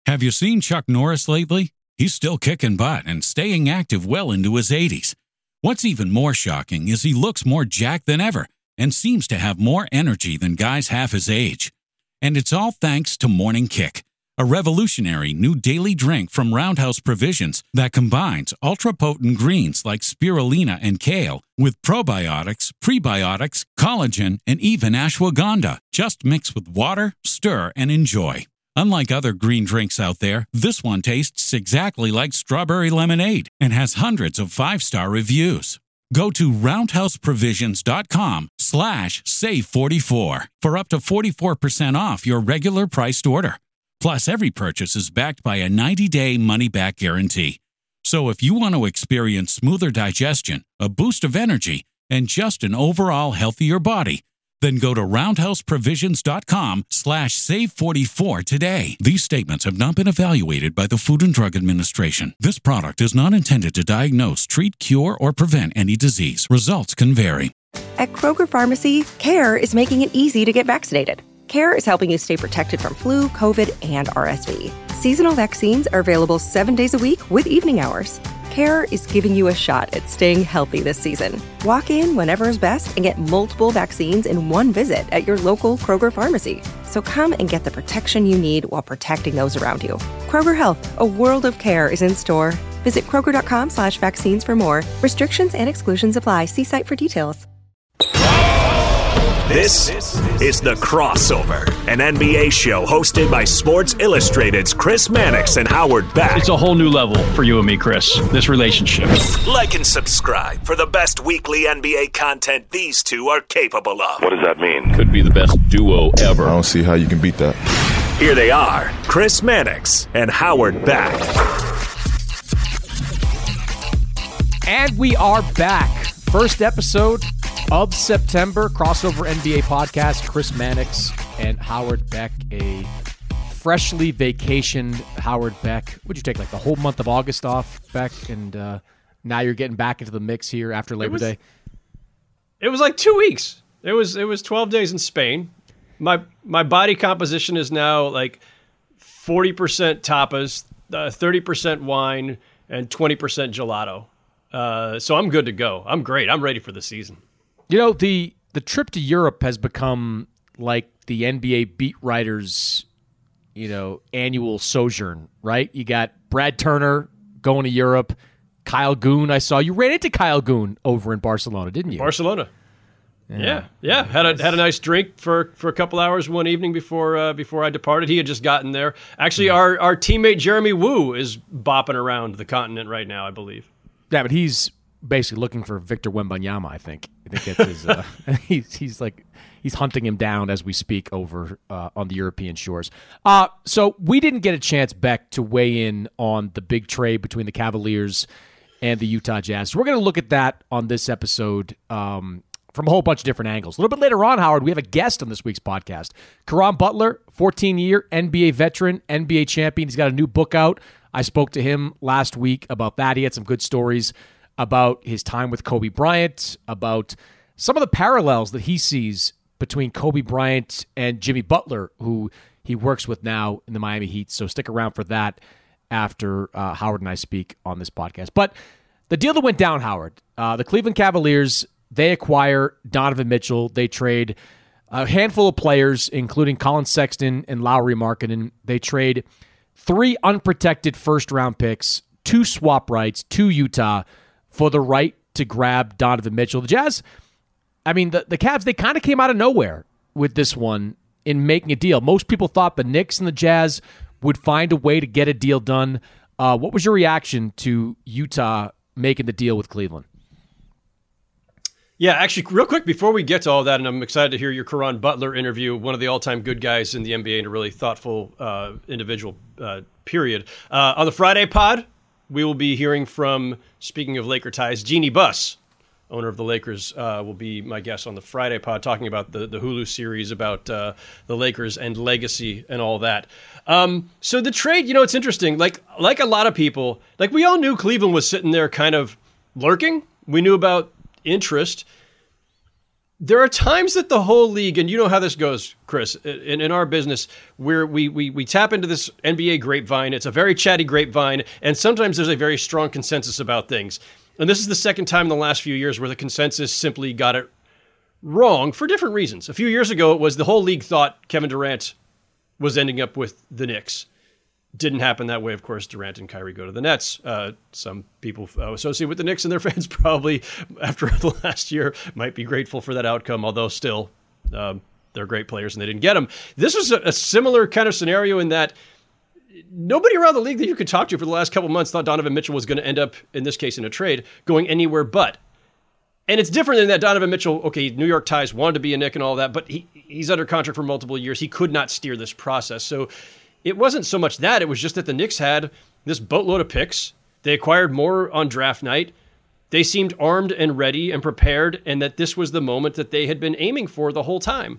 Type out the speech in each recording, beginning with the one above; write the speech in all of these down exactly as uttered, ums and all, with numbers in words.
Have you seen Chuck Norris lately? He's still kicking butt and staying active well into his eighties. What's even more shocking is he looks more jacked than ever and seems to have more energy than guys half his age. And it's all thanks to Morning Kick, a revolutionary new daily drink from Roundhouse Provisions that combines ultra-potent greens like spirulina and kale with probiotics, prebiotics, collagen, and even ashwagandha. Just mix with water, stir, and enjoy. Unlike other green drinks out there, this one tastes exactly like strawberry lemonade and has hundreds of five-star reviews. Go to roundhouseprovisions.com slash save44 for up to forty-four percent off your regular priced order. Plus, every purchase is backed by a ninety-day money-back guarantee. So if you want to experience smoother digestion, a boost of energy, and just an overall healthier body, then go to roundhouseprovisions.com slash save44 today. These statements have not been evaluated by the Food and Drug Administration. This product is not intended to diagnose, treat, cure, or prevent any disease. Results can vary. At Kroger Pharmacy, CARE is making it easy to get vaccinated. CARE is helping you stay protected from flu, COVID, and R S V. Seasonal vaccines are available seven days a week with evening hours. CARE is giving you a shot at staying healthy this season. Walk in whenever is best and get multiple vaccines in one visit at your local Kroger pharmacy. So come and get the protection you need while protecting those around you. Kroger Health, a world of care is in store. Visit kroger.com slash vaccines for more. Restrictions and exclusions apply. See site for details. This is The Crossover, an N B A show hosted by Sports Illustrated's Chris Mannix and Howard Beck. It's a whole new level for you and me, Chris, this relationship. Like and subscribe for the best weekly N B A content these two are capable of. What does that mean? Could be the best duo ever. I don't see how you can beat that. Here they are, Chris Mannix and Howard Beck. And we are back. First episode of September, Crossover N B A podcast. Chris Mannix and Howard Beck, a freshly vacationed Howard Beck. Would you take like the whole month of August off, Beck? And uh, now you're getting back into the mix here after Labor it was, Day. It was like two weeks. It was it was twelve days in Spain. My my body composition is now like forty percent tapas, uh, thirty percent wine, and twenty percent gelato. Uh, so I'm good to go. I'm great. I'm ready for the season. You know, the the trip to Europe has become like the N B A beat writers, you know, annual sojourn, right? You got Brad Turner going to Europe, Kyle Goon. I saw you ran into Kyle Goon over in Barcelona, didn't you? Barcelona. Yeah, yeah. yeah. Had a had a nice drink for, for a couple hours one evening before uh, before I departed. He had just gotten there. Actually, mm-hmm. our our teammate Jeremy Woo is bopping around the continent right now, I believe. Yeah, but he's basically looking for Victor Wembanyama, I think. I think it's his, uh, he's he's like he's hunting him down as we speak over uh, on the European shores. Uh, so we didn't get a chance, Beck, to weigh in on the big trade between the Cavaliers and the Utah Jazz. So we're going to look at that on this episode um, from a whole bunch of different angles. A little bit later on, Howard, we have a guest on this week's podcast. Caron Butler, fourteen-year N B A veteran, N B A champion. He's got a new book out. I spoke to him last week about that. He had some good stories about his time with Kobe Bryant, about some of the parallels that he sees between Kobe Bryant and Jimmy Butler, who he works with now in the Miami Heat. So stick around for that after uh, Howard and I speak on this podcast. But the deal that went down, Howard, uh, the Cleveland Cavaliers, they acquire Donovan Mitchell. They trade a handful of players, including Colin Sexton and Lauri Markkanen. They trade three unprotected first-round picks, two swap rights to Utah for the right to grab Donovan Mitchell. The Jazz, I mean, the, the Cavs, they kind of came out of nowhere with this one in making a deal. Most people thought the Knicks and the Jazz would find a way to get a deal done. Uh, what was your reaction to Utah making the deal with Cleveland? Yeah, actually, real quick, before we get to all that, and I'm excited to hear your Caron Butler interview, one of the all-time good guys in the N B A and a really thoughtful uh, individual, uh, period. Uh, on the Friday pod, we will be hearing from, speaking of Laker ties, Jeannie Buss, owner of the Lakers, uh, will be my guest on the Friday pod, talking about the, the Hulu series about uh, the Lakers and legacy and all that. Um, so the trade, you know, it's interesting. Like, like a lot of people, like we all knew Cleveland was sitting there kind of lurking. We knew about interest. there are times that the whole league, and you know how this goes, Chris, in, in our business, where we, we we tap into this N B A grapevine. It's a very chatty grapevine, and sometimes there's a very strong consensus about things. And this is the second time in the last few years where the consensus simply got it wrong for different reasons. A few years ago, it was the whole league thought Kevin Durant was ending up with the Knicks. Didn't happen that way. Of course, Durant and Kyrie go to the Nets. Uh, some people uh, associated with the Knicks and their fans probably, after the last year, might be grateful for that outcome, although still, um, they're great players and they didn't get them. This was a, a similar kind of scenario in that nobody around the league that you could talk to for the last couple months thought Donovan Mitchell was going to end up, in this case, in a trade, going anywhere but. And it's different than that Donovan Mitchell, okay, New York ties wanted to be a Knick and all that, but he, he's under contract for multiple years. He could not steer this process. So it wasn't so much that. It was just that the Knicks had this boatload of picks. They acquired more on draft night. They seemed armed and ready and prepared, and that this was the moment that they had been aiming for the whole time.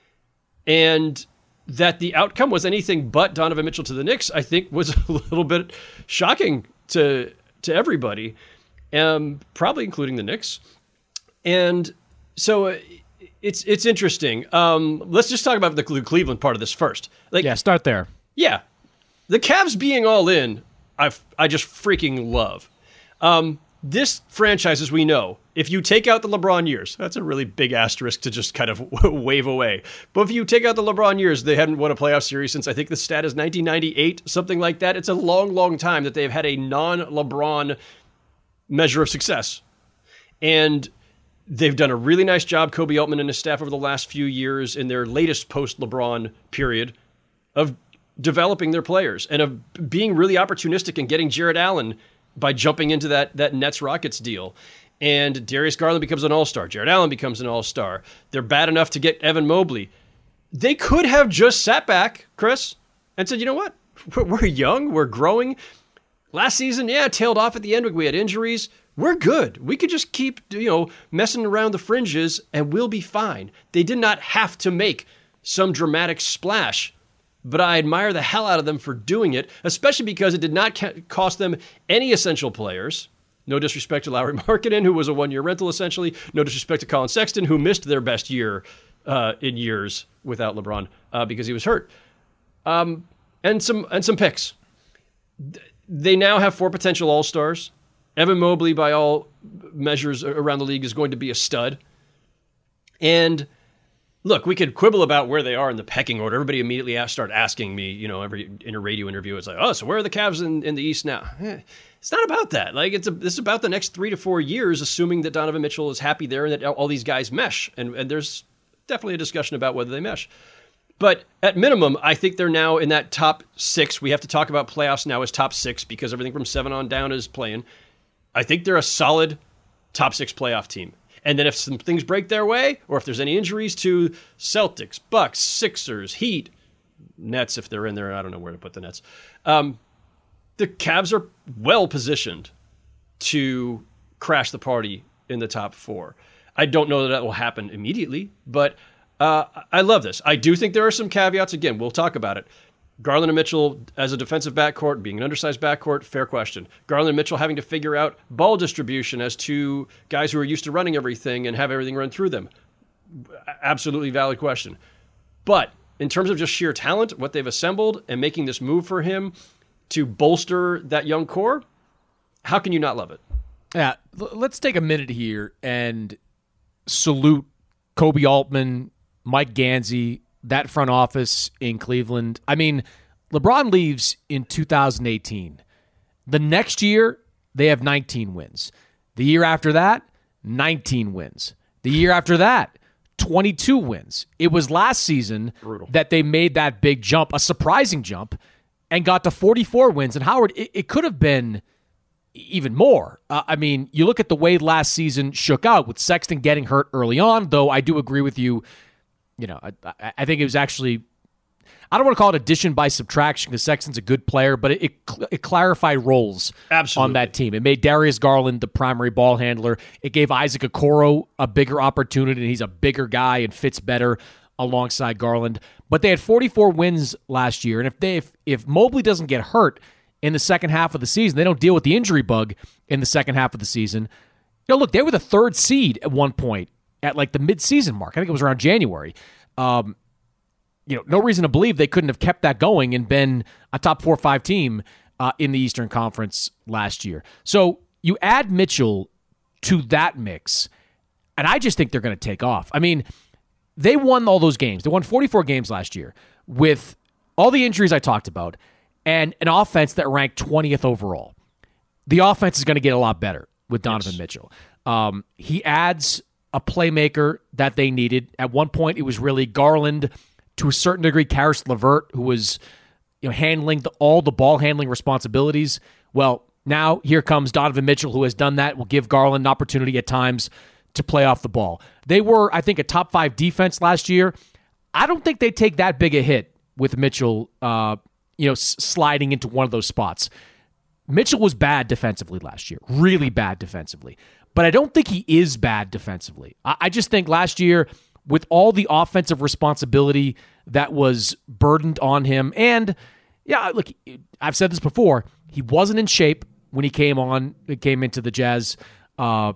And that the outcome was anything but Donovan Mitchell to the Knicks, I think was a little bit shocking to to everybody, um, probably including the Knicks. And so it's it's interesting. Um, let's just talk about the Cleveland part of this first. Like, yeah, start there. Yeah, the Cavs being all in, I I just freaking love. Um, this franchise, as we know, if you take out the LeBron years, that's a really big asterisk to just kind of wave away. But if you take out the LeBron years, they hadn't won a playoff series since I think the stat is nineteen ninety-eight, something like that. It's a long, long time that they've had a non-LeBron measure of success. And they've done a really nice job, Kobe Altman and his staff, over the last few years in their latest post-LeBron period of developing their players and of being really opportunistic and getting Jared Allen by jumping into that that Nets-Rockets deal. And Darius Garland becomes an all-star. Jared Allen becomes an all-star. They're bad enough to get Evan Mobley. They could have just sat back, Chris, and said, you know what? We're young. We're growing. Last season, yeah, tailed off at the end. We had injuries. We're good. We could just keep, you know, messing around the fringes and we'll be fine. They did not have to make some dramatic splash, but I admire the hell out of them for doing it, especially because it did not ca- cost them any essential players. No disrespect to Lauri Markkanen, who was a one-year rental, essentially. No disrespect to Colin Sexton, who missed their best year uh, in years without LeBron uh, because he was hurt. Um, and some and some picks. They now have four potential all-stars. Evan Mobley, by all measures around the league, is going to be a stud. And look, we could quibble about where they are in the pecking order. Everybody immediately asked, start asking me, you know, every in a radio interview, it's like, oh, so where are the Cavs in, in the East now? Eh, it's not about that. Like, it's a, it's about the next three to four years, assuming that Donovan Mitchell is happy there and that all these guys mesh. And, and there's definitely a discussion about whether they mesh. But at minimum, I think they're now in that top six. We have to talk about playoffs now as top six because everything from seven on down is playing. I think they're a solid top six playoff team. And then if some things break their way, or if there's any injuries to Celtics, Bucks, Sixers, Heat, Nets, if they're in there, I don't know where to put the Nets. Um, the Cavs are well positioned to crash the party in the top four. I don't know that that will happen immediately, but uh, I love this. I do think there are some caveats. Again, we'll talk about it. Garland and Mitchell as a defensive backcourt, being an undersized backcourt, fair question. Garland and Mitchell having to figure out ball distribution as two guys who are used to running everything and have everything run through them. Absolutely valid question. But in terms of just sheer talent, what they've assembled and making this move for him to bolster that young core, how can you not love it? Yeah, let's take a minute here and salute Kobe Altman, Mike Gansey, that front office in Cleveland. I mean, LeBron leaves in two thousand eighteen. The next year, they have nineteen wins. The year after that, nineteen wins. The year after that, twenty-two wins. It was last season Brutal. that they made that big jump, a surprising jump, and got to forty-four wins. And Howard, it, it could have been even more. Uh, I mean, you look at the way last season shook out with Sexton getting hurt early on, though I do agree with you. You know, I, I think it was actually, I don't want to call it addition by subtraction because Sexton's a good player, but it, it, it clarified roles Absolutely. on that team. It made Darius Garland the primary ball handler. It gave Isaac Okoro a bigger opportunity, and he's a bigger guy and fits better alongside Garland. But they had forty-four wins last year, and if they if, if Mobley doesn't get hurt in the second half of the season, they don't deal with the injury bug in the second half of the season. You know, look, they were the third seed at one point at like the mid-season mark. I think it was around January. Um, you know, no reason to believe they couldn't have kept that going and been a top four or five team uh, in the Eastern Conference last year. So you add Mitchell to that mix, and I just think they're going to take off. I mean, they won all those games. They won forty-four games last year with all the injuries I talked about and an offense that ranked twentieth overall. The offense is going to get a lot better with Donovan yes. Mitchell. Um, he adds a playmaker that they needed. At one point, it was really Garland, to a certain degree, Karis LeVert, who was you know handling the, all the ball handling responsibilities. Well, now here comes Donovan Mitchell, who has done that, will give Garland an opportunity at times to play off the ball. They were, I think, a top five defense last year. I don't think they take that big a hit with Mitchell uh, you know, s- sliding into one of those spots. Mitchell was bad defensively last year, really bad defensively. But I don't think he is bad defensively. I, I just think last year, with all the offensive responsibility that was burdened on him, and yeah, look, I've said this before, he wasn't in shape when he came on, came into the Jazz, uh,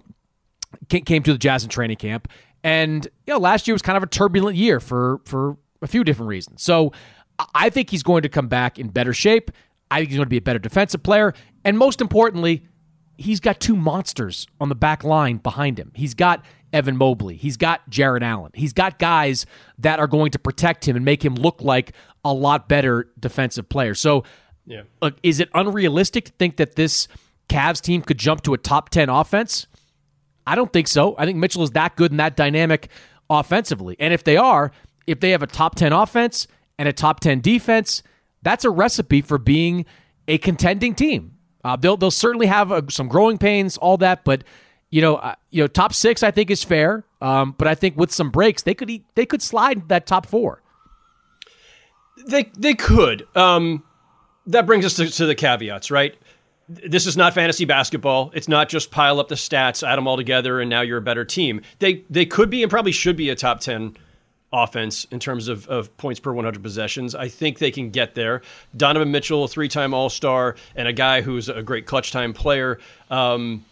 came to the Jazz in training camp, and you know, last year was kind of a turbulent year for for a few different reasons. So I think he's going to come back in better shape. I think he's going to be a better defensive player, and most importantly, he's got two monsters on the back line behind him. He's got Evan Mobley. He's got Jarrett Allen. He's got guys that are going to protect him and make him look like a lot better defensive player. So, yeah. Look, is it unrealistic to think that this Cavs team could jump to a top ten offense? I don't think so. I think Mitchell is that good and that dynamic offensively. And if they are, if they have a top ten offense and a top ten defense, that's a recipe for being a contending team. Uh, they'll they'll certainly have uh, some growing pains, all that, but you know, uh, you know, top six I think is fair. Um, but I think with some breaks, they could eat, they could slide that top four. They they could. Um, that brings us to, to the caveats, right? This is not fantasy basketball. It's not just pile up the stats, add them all together, and now you're a better team. They they could be and probably should be a top ten offense in terms of, of points per one hundred possessions. I think they can get there. Donovan Mitchell, a three-time All-Star, and a guy who's a great clutch-time player. Um,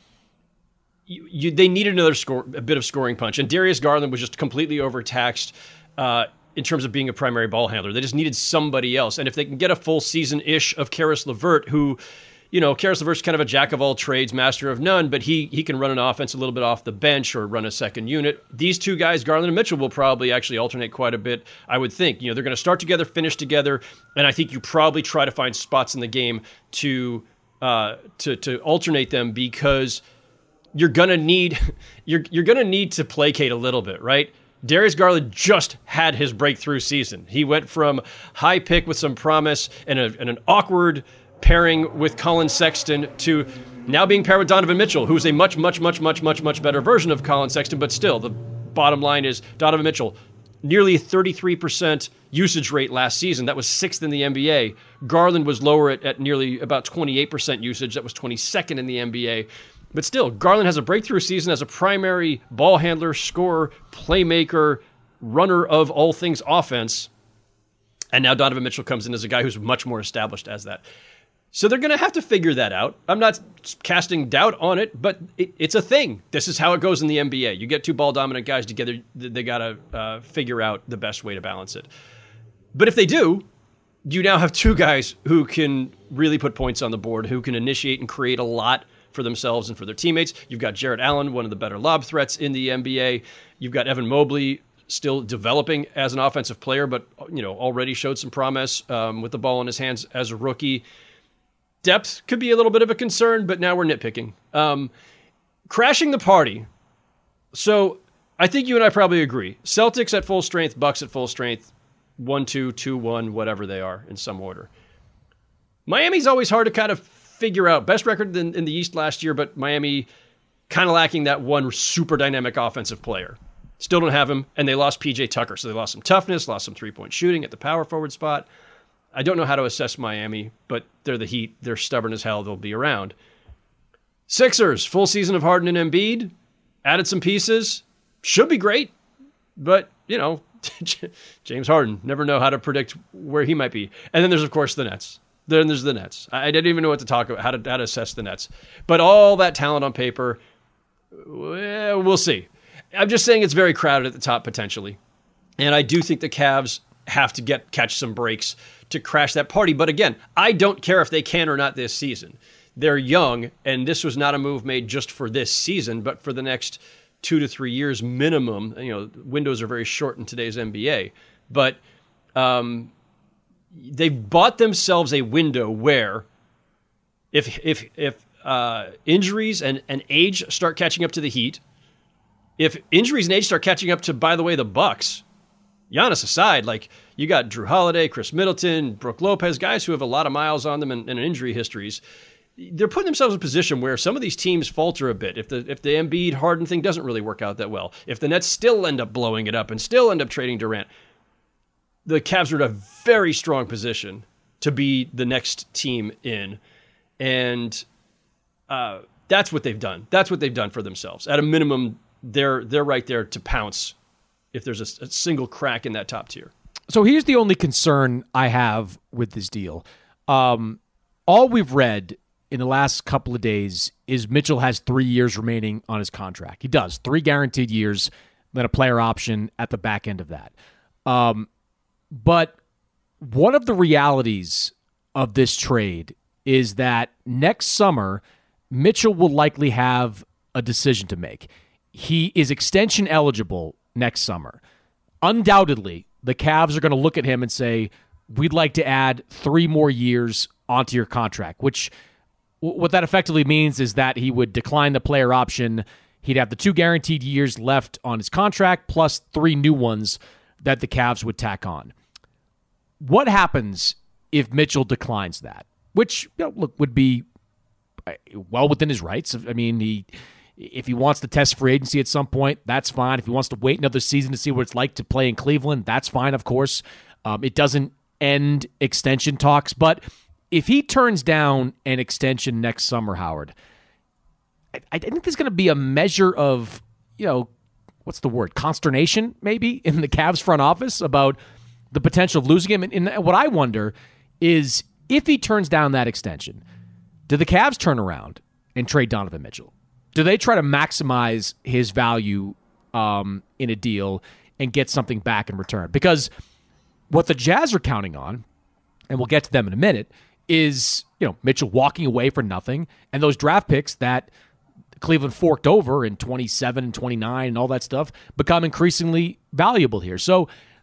you, you, they needed another score, a bit of scoring punch. And Darius Garland was just completely overtaxed uh, in terms of being a primary ball handler. They just needed somebody else. And if they can get a full season-ish of Karis LeVert, who, you know, Karis LeVert's kind of a jack of all trades, master of none, but he he can run an offense a little bit off the bench or run a second unit. These two guys, Garland and Mitchell, will probably actually alternate quite a bit, I would think. You know, they're going to start together, finish together, and I think you probably try to find spots in the game to uh, to to alternate them, because you're gonna need you're you're gonna need to placate a little bit, right? Darius Garland just had his breakthrough season. He went from high pick with some promise and, a, and an awkward pairing with Colin Sexton to now being paired with Donovan Mitchell, who's a much, much, much, much, much, much better version of Colin Sexton. But still, the bottom line is Donovan Mitchell, nearly a thirty-three percent usage rate last season. That was sixth in the N B A. Garland was lower at, at nearly about twenty-eight percent usage. That was twenty-second in the N B A. But still, Garland has a breakthrough season as a primary ball handler, scorer, playmaker, runner of all things offense. And now Donovan Mitchell comes in as a guy who's much more established as that. So they're going to have to figure that out. I'm not casting doubt on it, but it, it's a thing. This is how it goes in the N B A. You get two ball-dominant guys together, they got to uh, figure out the best way to balance it. But if they do, you now have two guys who can really put points on the board, who can initiate and create a lot for themselves and for their teammates. You've got Jarrett Allen, one of the better lob threats in the N B A. You've got Evan Mobley, still developing as an offensive player, but you know already showed some promise um, with the ball in his hands as a rookie. Depth could be a little bit of a concern, but now we're nitpicking. Um, crashing the party. So I think you and I probably agree. Celtics at full strength, Bucks at full strength, one two, two one, whatever they are in some order. Miami's always hard to kind of figure out. Best record in, in the East last year, but Miami kind of lacking that one super dynamic offensive player. Still don't have him, and they lost P J Tucker, so they lost some toughness, lost some three-point shooting at the power forward spot. I don't know how to assess Miami, but they're the Heat. They're stubborn as hell. They'll be around. Sixers, full season of Harden and Embiid. Added some pieces. Should be great, but, you know, James Harden. Never know how to predict where he might be. And then there's, of course, the Nets. Then there's the Nets. I didn't even know what to talk about, how to, how to assess the Nets. But all that talent on paper, well, we'll see. I'm just saying it's very crowded at the top potentially. And I do think the Cavs have to get catch some breaks to crash that party. But again, I don't care if they can or not this season. They're young, and this was not a move made just for this season, but for the next two to three years minimum. You know, windows are very short in today's N B A. But um, they've bought themselves a window where if if if uh, injuries and, and age start catching up to the Heat, if injuries and age start catching up to, by the way, the Bucks, Giannis aside, like you got Drew Holiday, Chris Middleton, Brook Lopez, guys who have a lot of miles on them and, and injury histories. They're putting themselves in a position where some of these teams falter a bit. If the if the Embiid Harden thing doesn't really work out that well, if the Nets still end up blowing it up and still end up trading Durant, the Cavs are in a very strong position to be the next team in, and uh, that's what they've done. That's what they've done for themselves. At a minimum, they're they're right there to pounce if there's a, a single crack in that top tier. So here's the only concern I have with this deal. Um, all we've read in the last couple of days is Mitchell has three years remaining on his contract. He does. Three guaranteed years, then a player option at the back end of that. Um, but one of the realities of this trade is that next summer, Mitchell will likely have a decision to make. He is extension eligible next summer. Undoubtedly, the Cavs are going to look at him and say, we'd like to add three more years onto your contract, which what that effectively means is that he would decline the player option. He'd have the two guaranteed years left on his contract plus three new ones that the Cavs would tack on. What happens if Mitchell declines that? Which, you know, look, would be well within his rights. I mean, he if he wants to test free agency at some point, that's fine. If he wants to wait another season to see what it's like to play in Cleveland, that's fine, of course. Um, it doesn't end extension talks, but if he turns down an extension next summer, Howard, I, I think there's going to be a measure of, you know, what's the word, consternation maybe in the Cavs front office about the potential of losing him. And, and what I wonder is if he turns down that extension, do the Cavs turn around and trade Donovan Mitchell? Do they try to maximize his value um, in a deal and get something back in return? Because what the Jazz are counting on, and we'll get to them in a minute, is, you know, Mitchell walking away for nothing, and those draft picks that Cleveland forked over in twenty-seven and twenty-nine and all that stuff become increasingly valuable here. So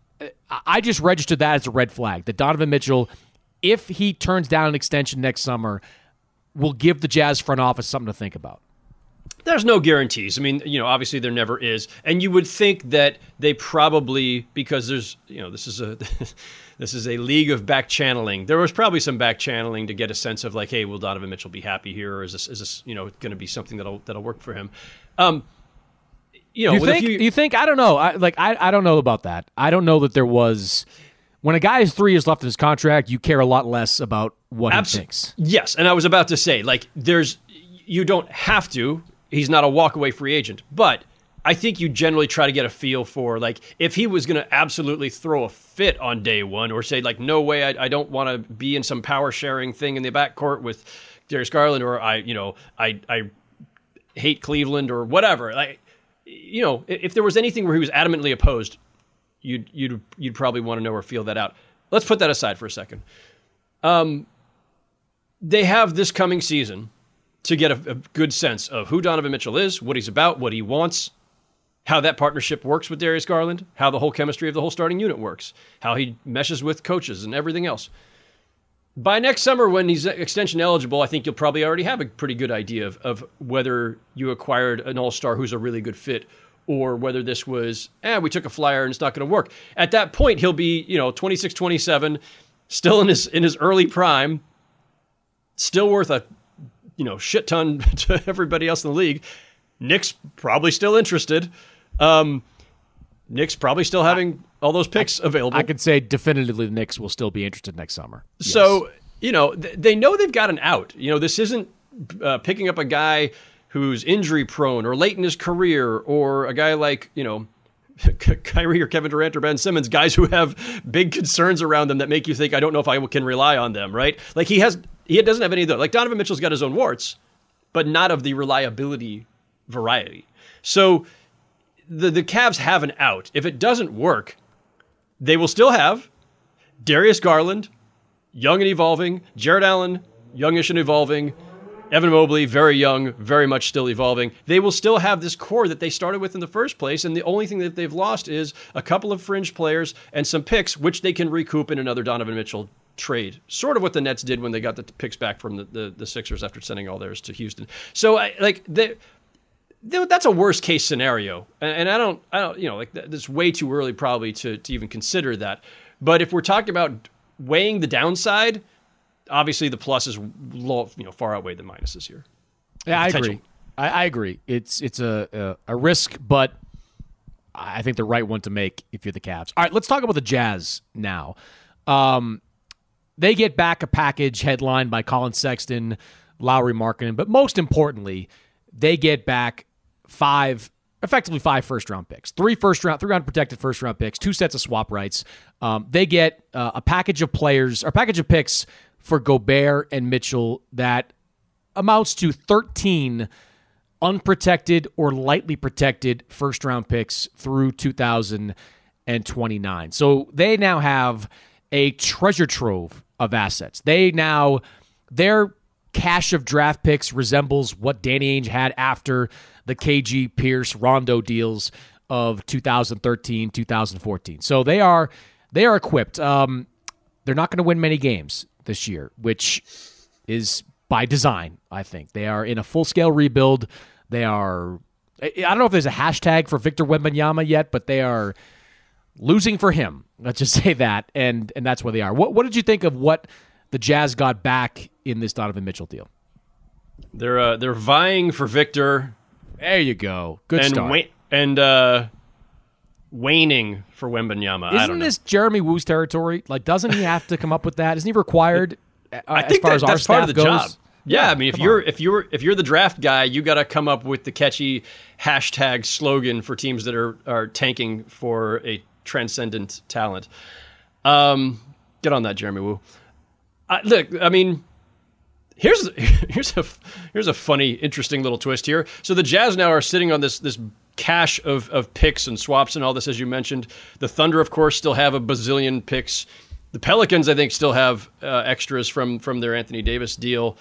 I just registered that as a red flag, that Donovan Mitchell, if he turns down an extension next summer, will give the Jazz front office something to think about. There's no guarantees. I mean, you know, obviously there never is. And you would think that they probably, because there's, you know, this is a this is a league of back channeling. There was probably some back channeling to get a sense of like, hey, will Donovan Mitchell be happy here, or is this is this, you know, going to be something that'll that'll work for him? Um, you know, you with think? a few, you think? I don't know. I, like, I I don't know about that. I don't know that there was. When a guy has three years left in his contract, you care a lot less about what abs- he thinks. Yes, and I was about to say, like, there's you don't have to. He's not a walkaway free agent, but I think you generally try to get a feel for, like, if he was going to absolutely throw a fit on day one or say, like, no way, I, I don't want to be in some power sharing thing in the backcourt with Darius Garland, or I, you know, I, I hate Cleveland or whatever. Like, you know, if there was anything where he was adamantly opposed, you'd you'd you'd probably want to know or feel that out. Let's put that aside for a second. Um, they have this coming season to get a, a good sense of who Donovan Mitchell is, what he's about, what he wants, how that partnership works with Darius Garland, how the whole chemistry of the whole starting unit works, how he meshes with coaches and everything else. By next summer, when he's extension eligible, I think you'll probably already have a pretty good idea of, of whether you acquired an all-star who's a really good fit, or whether this was, eh, we took a flyer and it's not going to work. At that point, he'll be, you know, twenty-six, twenty-seven, still in his in his early prime, still worth a, you know, shit ton to everybody else in the league. Knicks probably still interested. Um, Knicks probably still having all those picks I, available. I could say definitively the Knicks will still be interested next summer. So, yes. you know, th- they know they've got an out. You know, this isn't uh, picking up a guy who's injury prone or late in his career, or a guy like, you know, Kyrie or Kevin Durant or Ben Simmons, guys who have big concerns around them that make you think, I don't know if I can rely on them, right? Like he has, he doesn't have any of those. Like Donovan Mitchell's got his own warts, but not of the reliability variety. So the the Cavs have an out. If it doesn't work, they will still have Darius Garland, young and evolving, Jared Allen, youngish and evolving, Evan Mobley, very young, very much still evolving. They will still have this core that they started with in the first place, and the only thing that they've lost is a couple of fringe players and some picks, which they can recoup in another Donovan Mitchell trade. Sort of what the Nets did when they got the picks back from the, the, the Sixers after sending all theirs to Houston. So, I, like, they, they, that's a worst case scenario, and, and I don't, I don't, you know, like, it's way too early probably to to even consider that. But if we're talking about weighing the downside, obviously the pluses, low, you know, far outweigh the minuses here. Yeah, I agree. I, I agree. It's it's a, a a risk, but I think the right one to make if you're the Cavs. All right, let's talk about the Jazz now. Um, they get back a package headlined by Colin Sexton, Lauri Markkanen, but most importantly, they get back five, effectively five first-round picks, three first-round, three unprotected first-round picks, two sets of swap rights. Um, they get uh, a package of players, or a package of picks for Gobert and Mitchell that amounts to thirteen unprotected or lightly protected first-round picks through two thousand twenty-nine. So they now have a treasure trove of assets. They now, their cache of draft picks resembles what Danny Ainge had after the K G Pierce Rondo deals of two thousand thirteen, two thousand fourteen. So they are they are equipped. Um, they're not going to win many games this year, which is by design, I think. They are in a full-scale rebuild. They are, I don't know if there's a hashtag for Victor Wembanyama yet, but they are losing for him. Let's just say that, and and that's where they are. What what did you think of what the Jazz got back in this Donovan Mitchell deal? They're uh, they're vying for Victor. There you go. Good and start. Wa- and uh, waning for Wembanyama. Isn't I don't know. this Jeremy Wu's territory? Like, doesn't he have to come up with that? Isn't he required? Uh, I as think far that, as our that's part of staff the goes? job. Yeah, Yeah, I mean, if come you're on. if you're if you're the draft guy, you got to come up with the catchy hashtag slogan for teams that are are tanking for a transcendent talent. Um, get on that, Jeremy Wu. Uh, look, I mean, here's here's a here's a funny, interesting little twist here. So the Jazz now are sitting on this this cache of of picks and swaps and all this, as you mentioned. The Thunder, of course, still have a bazillion picks. The Pelicans, I think, still have uh, extras from from their Anthony Davis deal.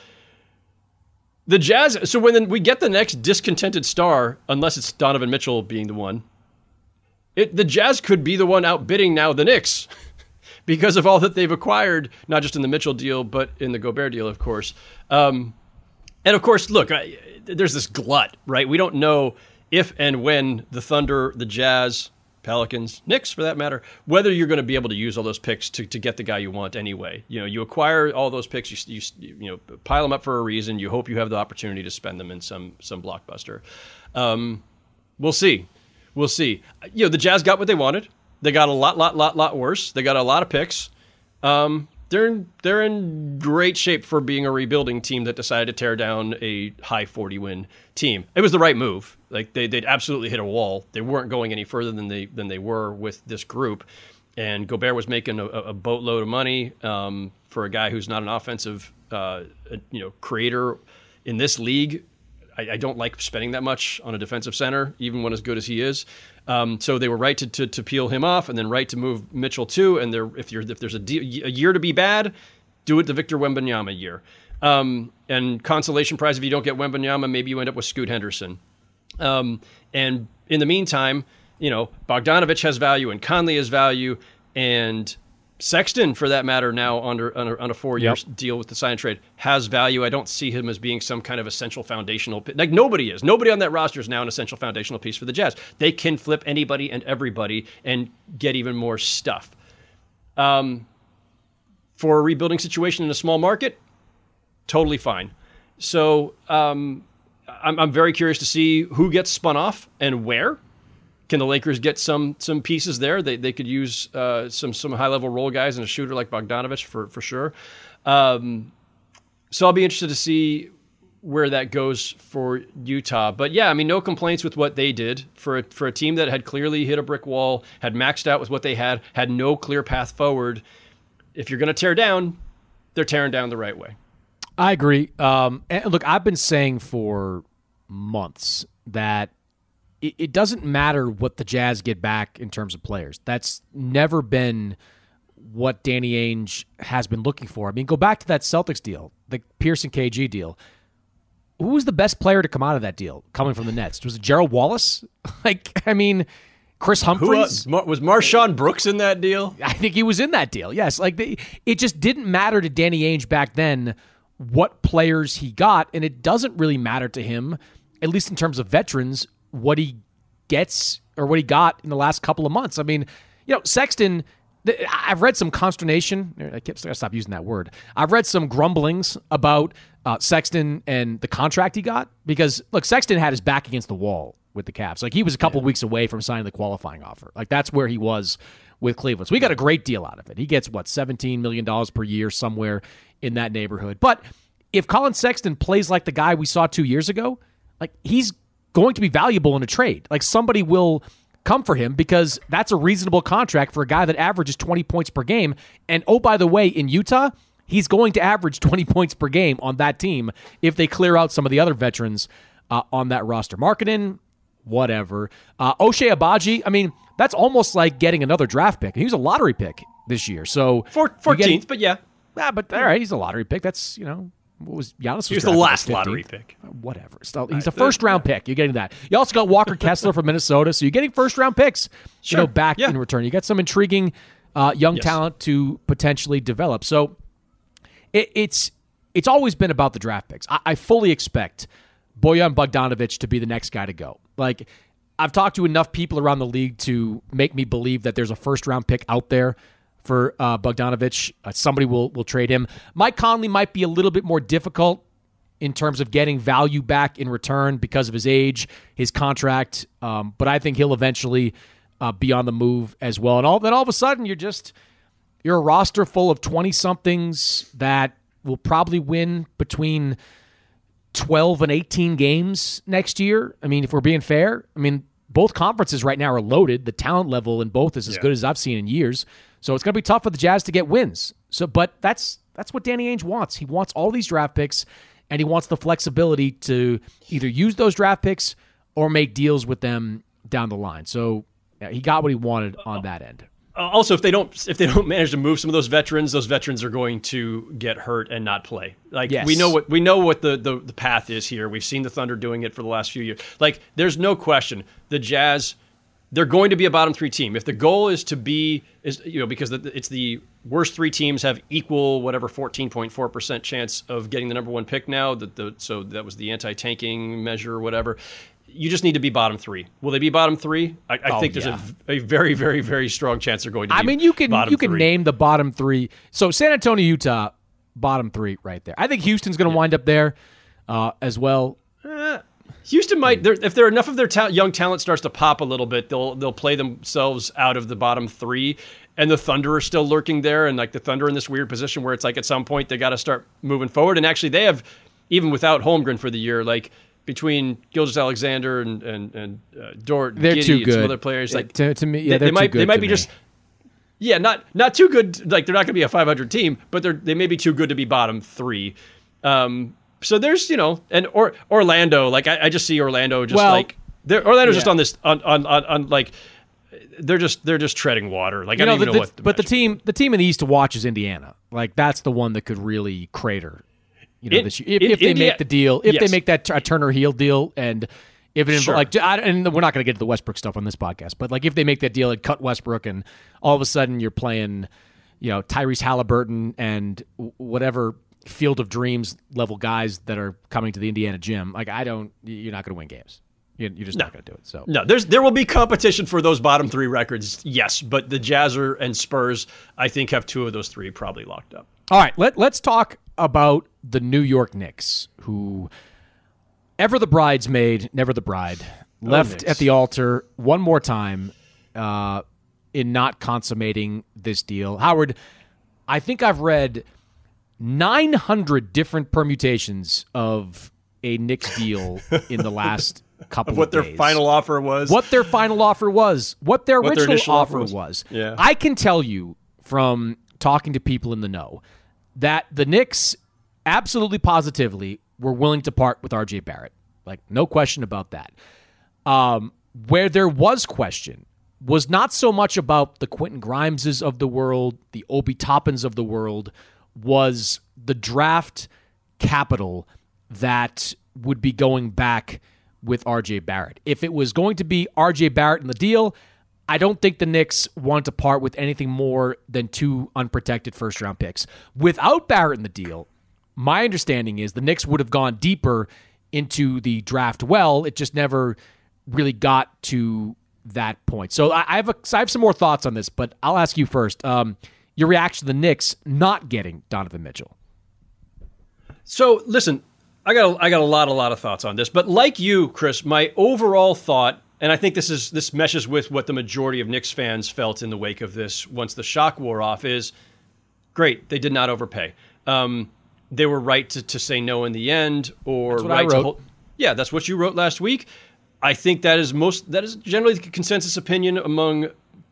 The Jazz, so when we get the next discontented star, unless it's Donovan Mitchell being the one, it, the Jazz could be the one outbidding now the Knicks because of all that they've acquired, not just in the Mitchell deal, but in the Gobert deal, of course. Um, and of course, look, I, there's this glut, right? We don't know if and when the Thunder, the Jazz, Pelicans, Knicks, for that matter, whether you're going to be able to use all those picks to, to get the guy you want anyway. You know, you acquire all those picks, you, you you know pile them up for a reason. You hope you have the opportunity to spend them in some some blockbuster. Um, we'll see, we'll see. You know, the Jazz got what they wanted. They got a lot, lot, lot, lot worse. They got a lot of picks. Um, they're in, they're in great shape for being a rebuilding team that decided to tear down a high forty win team. It was the right move. Like they they'd absolutely hit a wall. They weren't going any further than they than they were with this group. And Gobert was making a, a boatload of money um, for a guy who's not an offensive uh, you know creator in this league. I, I don't like spending that much on a defensive center, even when as good as he is. Um, so they were right to, to to peel him off, and then right to move Mitchell too. And there, if you're if there's a, de- a year to be bad, do it the Victor Wembanyama year. Um, and consolation prize if you don't get Wembanyama, maybe you end up with Scoot Henderson. Um, and in the meantime, you know Bogdanovich has value, and Conley has value, and Sexton, for that matter, now under, under on a four-year yep. deal with the sign and trade, has value. I don't see him as being some kind of essential foundational piece. Like nobody is. Nobody on that roster is now an essential foundational piece for the Jazz. They can flip anybody and everybody and get even more stuff. Um, for a rebuilding situation in a small market, totally fine. So um, I'm, I'm very curious to see who gets spun off and where. Can the Lakers get some some pieces there? They they could use uh, some some high level role guys and a shooter like Bogdanovich for for sure. Um, so I'll be interested to see where that goes for Utah. But yeah, I mean, no complaints with what they did for a, for a team that had clearly hit a brick wall, had maxed out with what they had, had no clear path forward. If you're going to tear down, they're tearing down the right way. I agree. Um, and look, I've been saying for months that it, it doesn't matter what the Jazz get back in terms of players. That's never been what Danny Ainge has been looking for. I mean, go back to that Celtics deal, the Pearson K G deal. Who was the best player to come out of that deal coming from the Nets? Was it Gerald Wallace? Like, I mean, Chris Humphries? Who, uh, was Marshawn Brooks in that deal? I think he was in that deal, yes. Like, they, it just didn't matter to Danny Ainge back then what players he got, and it doesn't really matter to him, at least in terms of veterans, what he gets or what he got in the last couple of months. I mean, you know, Sexton, I've read some consternation. I can't stop using that word. I've read some grumblings about uh, Sexton and the contract he got because, look, Sexton had his back against the wall with the Cavs. Like, he was a couple yeah. weeks away from signing the qualifying offer. Like, that's where he was with Cleveland. So we got a great deal out of it. He gets, what, seventeen million dollars per year, somewhere in that neighborhood. But if Colin Sexton plays like the guy we saw two years ago, like, he's going to be valuable in a trade. Like, somebody will come for him because that's a reasonable contract for a guy that averages twenty points per game. And, oh, by the way, in Utah, he's going to average twenty points per game on that team if they clear out some of the other veterans uh, on that roster. Marketing, whatever. Uh, Ochai Agbaji, I mean, that's almost like getting another draft pick. He was a lottery pick this year. So fourteenth, getting, but yeah. Ah, but all right, he's a lottery pick. That's, you know, what was Giannis was, he was the last lottery pick. Whatever. Still, he's a first round pick. You're getting that. You also got Walker Kessler from Minnesota, so you're getting first round picks. Sure. You know, back yeah. in return. You got some intriguing uh, young yes. talent to potentially develop. So it, it's it's always been about the draft picks. I, I fully expect Bojan Bogdanovic to be the next guy to go. Like, I've talked to enough people around the league to make me believe that there's a first round pick out there for uh, Bogdanovic. Uh, somebody will will trade him. Mike Conley might be a little bit more difficult in terms of getting value back in return because of his age, his contract, um, but I think he'll eventually uh, be on the move as well. And all then all of a sudden, you're just you're a roster full of twenty-somethings that will probably win between twelve and eighteen games next year. I mean, if we're being fair, I mean, both conferences right now are loaded. The talent level in both is as yeah. good as I've seen in years. So it's going to be tough for the Jazz to get wins. So, but that's that's what Danny Ainge wants. He wants all these draft picks, and he wants the flexibility to either use those draft picks or make deals with them down the line. So yeah, he got what he wanted on that end. Also, if they don't if they don't manage to move some of those veterans, those veterans are going to get hurt and not play. Like yes. we know what we know what the, the the path is here. We've seen the Thunder doing it for the last few years. Like, there's no question the Jazz, they're going to be a bottom three team. If the goal is to be is you know because it's the worst three teams have equal whatever fourteen point four percent chance of getting the number one pick now. That the so that was the anti-tanking measure or whatever. You just need to be bottom three. Will they be bottom three? I, I oh, think there's yeah. a, a very, very, very strong chance they're going to be. I mean, you can bottom you can three. name the bottom three. So San Antonio, Utah, bottom three right there. I think Houston's going to yeah. wind up there uh, as well. Uh, Houston might, if there enough of their ta- young talent starts to pop a little bit, they'll they'll play themselves out of the bottom three. And the Thunder are still lurking there, and like the Thunder in this weird position where it's like at some point they got to start moving forward. And actually, they have, even without Holmgren for the year, like. Between Gilgeous-Alexander and and and uh, Dort, they're Giddey too good. And some other players, like to, to me, they, yeah, they might too good they might be me. just yeah, not not too good. Like, they're not going to be a five hundred team, but they're they may be too good to be bottom three. Um, so there's you know, and or Orlando, like I, I just see Orlando just well, like they're Orlando's yeah. just on this on, on on on like they're just they're just treading water. Like, you I don't know, even the, know what. The, but the team the team in the East to watch is Indiana. Like, that's the one that could really crater. You know, in, this year. If, in, if they India, make the deal, if yes. they make that a Turner Heel deal, and if it sure. like, I, and we're not going to get to the Westbrook stuff on this podcast, but like if they make that deal and cut Westbrook, and all of a sudden you're playing, you know, Tyrese Halliburton and whatever Field of Dreams level guys that are coming to the Indiana gym, like I don't, you're not going to win games. You're just no. not going to do it. So no, there's there will be competition for those bottom three records, yes, but the Jazz and Spurs, I think, have two of those three probably locked up. All right, let let's talk about the New York Knicks, who ever the bridesmaid, never the bride, oh, left Knicks. at the altar one more time uh, in not consummating this deal. Howard, I think I've read nine hundred different permutations of a Knicks deal in the last couple of, what days. What their final offer was. What their final offer was. What their what original their offer, offer was. was. Yeah. I can tell you from talking to people in the know that the Knicks absolutely positively were willing to part with R J Barrett. Like, no question about that. Um, Where there was question was not so much about the Quentin Grimeses of the world, the Obi Toppins of the world, was the draft capital that would be going back with R J Barrett. If it was going to be R J Barrett in the deal, I don't think the Knicks wanted to part with anything more than two unprotected first-round picks. Without Barrett in the deal, my understanding is the Knicks would have gone deeper into the draft well. It just never really got to that point. So I, I have a, I have some more thoughts on this, but I'll ask you first. Um, your reaction to the Knicks not getting Donovan Mitchell. So listen, I got a, I got a lot a lot of thoughts on this, but like you, Chris, my overall thought, and I think this is this meshes with what the majority of Knicks fans felt in the wake of this once the shock wore off, is great, they did not overpay. Um, they were right to, to say no in the end, or that's what right I wrote. to hold. Yeah, that's what you wrote last week. I think that is most that is generally the consensus opinion among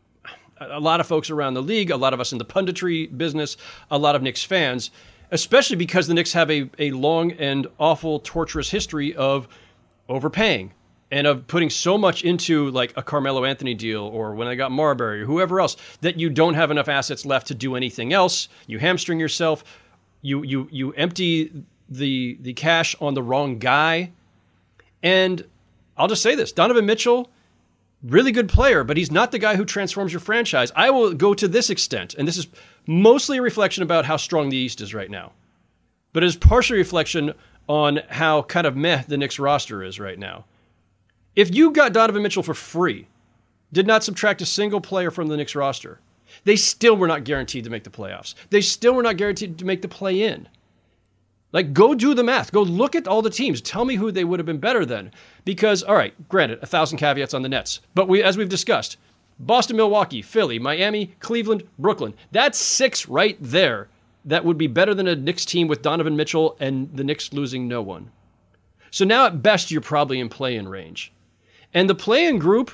a lot of folks around the league, a lot of us in the punditry business, a lot of Knicks fans, especially because the Knicks have a, a long and awful, torturous history of overpaying and of putting so much into like a Carmelo Anthony deal, or when I got Marbury or whoever else, that you don't have enough assets left to do anything else. You hamstring yourself. You you you empty the the cash on the wrong guy. And I'll just say this, Donovan Mitchell, really good player, but he's not the guy who transforms your franchise. I will go to this extent, and this is mostly a reflection about how strong the East is right now, but it is partially a reflection on how kind of meh the Knicks roster is right now. If you got Donovan Mitchell for free, did not subtract a single player from the Knicks roster, they still were not guaranteed to make the playoffs. They still were not guaranteed to make the play-in. Like, go do the math. Go look at all the teams. Tell me who they would have been better than. Because, all right, granted, a thousand caveats on the Nets. But we, as we've discussed, Boston, Milwaukee, Philly, Miami, Cleveland, Brooklyn. That's six right there that would be better than a Knicks team with Donovan Mitchell and the Knicks losing no one. So now at best, you're probably in play-in range. And the play-in group,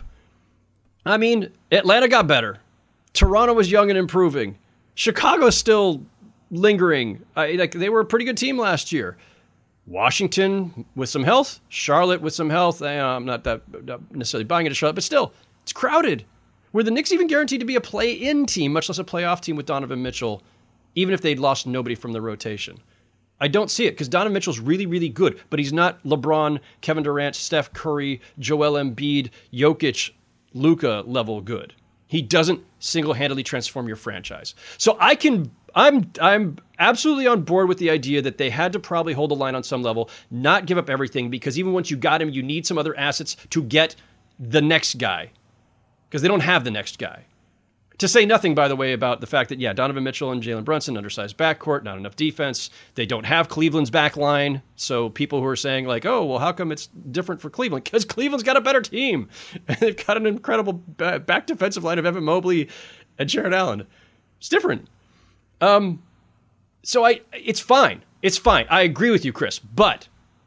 I mean, Atlanta got better. Toronto was young and improving. Chicago's still lingering. I, like they were a pretty good team last year. Washington with some health, Charlotte with some health. I, I'm not that not necessarily buying into Charlotte, but still, it's crowded. Were the Knicks even guaranteed to be a play-in team, much less a playoff team with Donovan Mitchell, even if they'd lost nobody from the rotation? I don't see it, because Donovan Mitchell's really, really good, but he's not LeBron, Kevin Durant, Steph Curry, Joel Embiid, Jokic, Luka level good. He doesn't single-handedly transform your franchise. So I can I'm I'm absolutely on board with the idea that they had to probably hold the line on some level, not give up everything, because even once you got him, you need some other assets to get the next guy, because they don't have the next guy. To say nothing, by the way, about the fact that, yeah, Donovan Mitchell and Jalen Brunson, undersized backcourt, not enough defense. They don't have Cleveland's back line. So people who are saying, like, oh, well, how come it's different for Cleveland? Because Cleveland's got a better team. And they've got an incredible back defensive line of Evan Mobley and Jarrett Allen. It's different. Um, so I, it's fine. It's fine. I agree with you, Chris. But,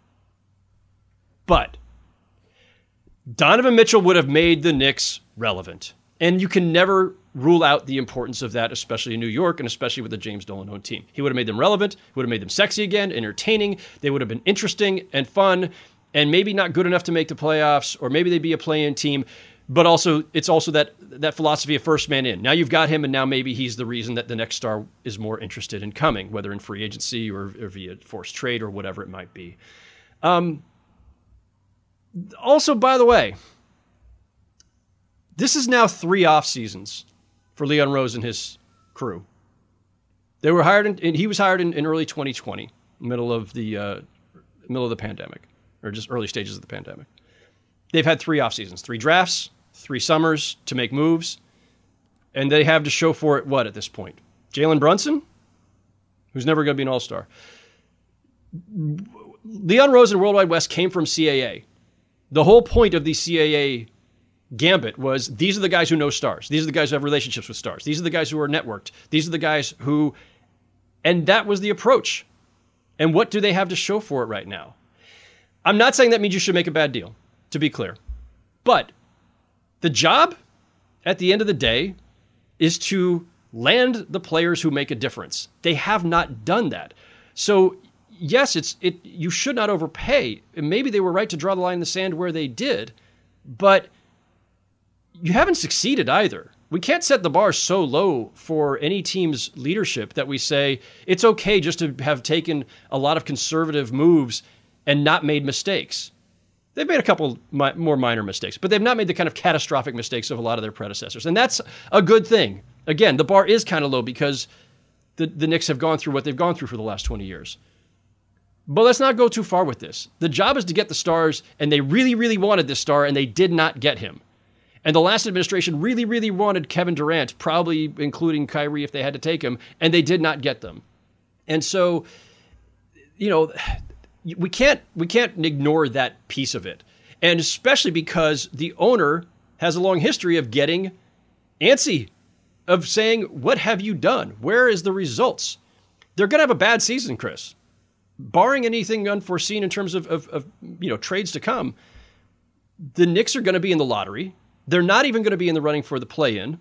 but, Donovan Mitchell would have made the Knicks relevant. And you can never rule out the importance of that, especially in New York and especially with the James Dolan-owned team. He would have made them relevant, would have made them sexy again, entertaining. They would have been interesting and fun, and maybe not good enough to make the playoffs, or maybe they'd be a play-in team. But also, it's also that that philosophy of first man in. Now you've got him, and now maybe he's the reason that the next star is more interested in coming, whether in free agency or, or via forced trade or whatever it might be. Um, also, by the way, this is now three off seasons for Leon Rose and his crew. They were hired, in, and he was hired in, in early twenty twenty, middle of the uh, middle of the pandemic, or just early stages of the pandemic. They've had three off seasons, three drafts, three summers to make moves, and they have to show for it what at this point? Jalen Brunson, who's never going to be an all-star. Leon Rose and Worldwide West came from C A A. The whole point of the C A A gambit was, these are the guys who know stars. These are the guys who have relationships with stars. These are the guys who are networked. These are the guys who, and that was the approach. And what do they have to show for it right now? I'm not saying that means you should make a bad deal, to be clear. But the job at the end of the day is to land the players who make a difference. They have not done that. So yes, it's it. You should not overpay. And maybe they were right to draw the line in the sand where they did, but you haven't succeeded either. We can't set the bar so low for any team's leadership that we say it's okay just to have taken a lot of conservative moves and not made mistakes. They've made a couple mi- more minor mistakes, but they've not made the kind of catastrophic mistakes of a lot of their predecessors. And that's a good thing. Again, the bar is kind of low because the, the Knicks have gone through what they've gone through for the last twenty years. But let's not go too far with this. The job is to get the stars, and they really, really wanted this star, and they did not get him. And the last administration really, really wanted Kevin Durant, probably including Kyrie if they had to take him, and they did not get them. And so, you know, we can't we can't ignore that piece of it. And especially because the owner has a long history of getting antsy, of saying, what have you done? Where is the results? They're going to have a bad season, Chris. Barring anything unforeseen in terms of, of, of you know trades to come, the Knicks are going to be in the lottery. They're not even going to be in the running for the play-in.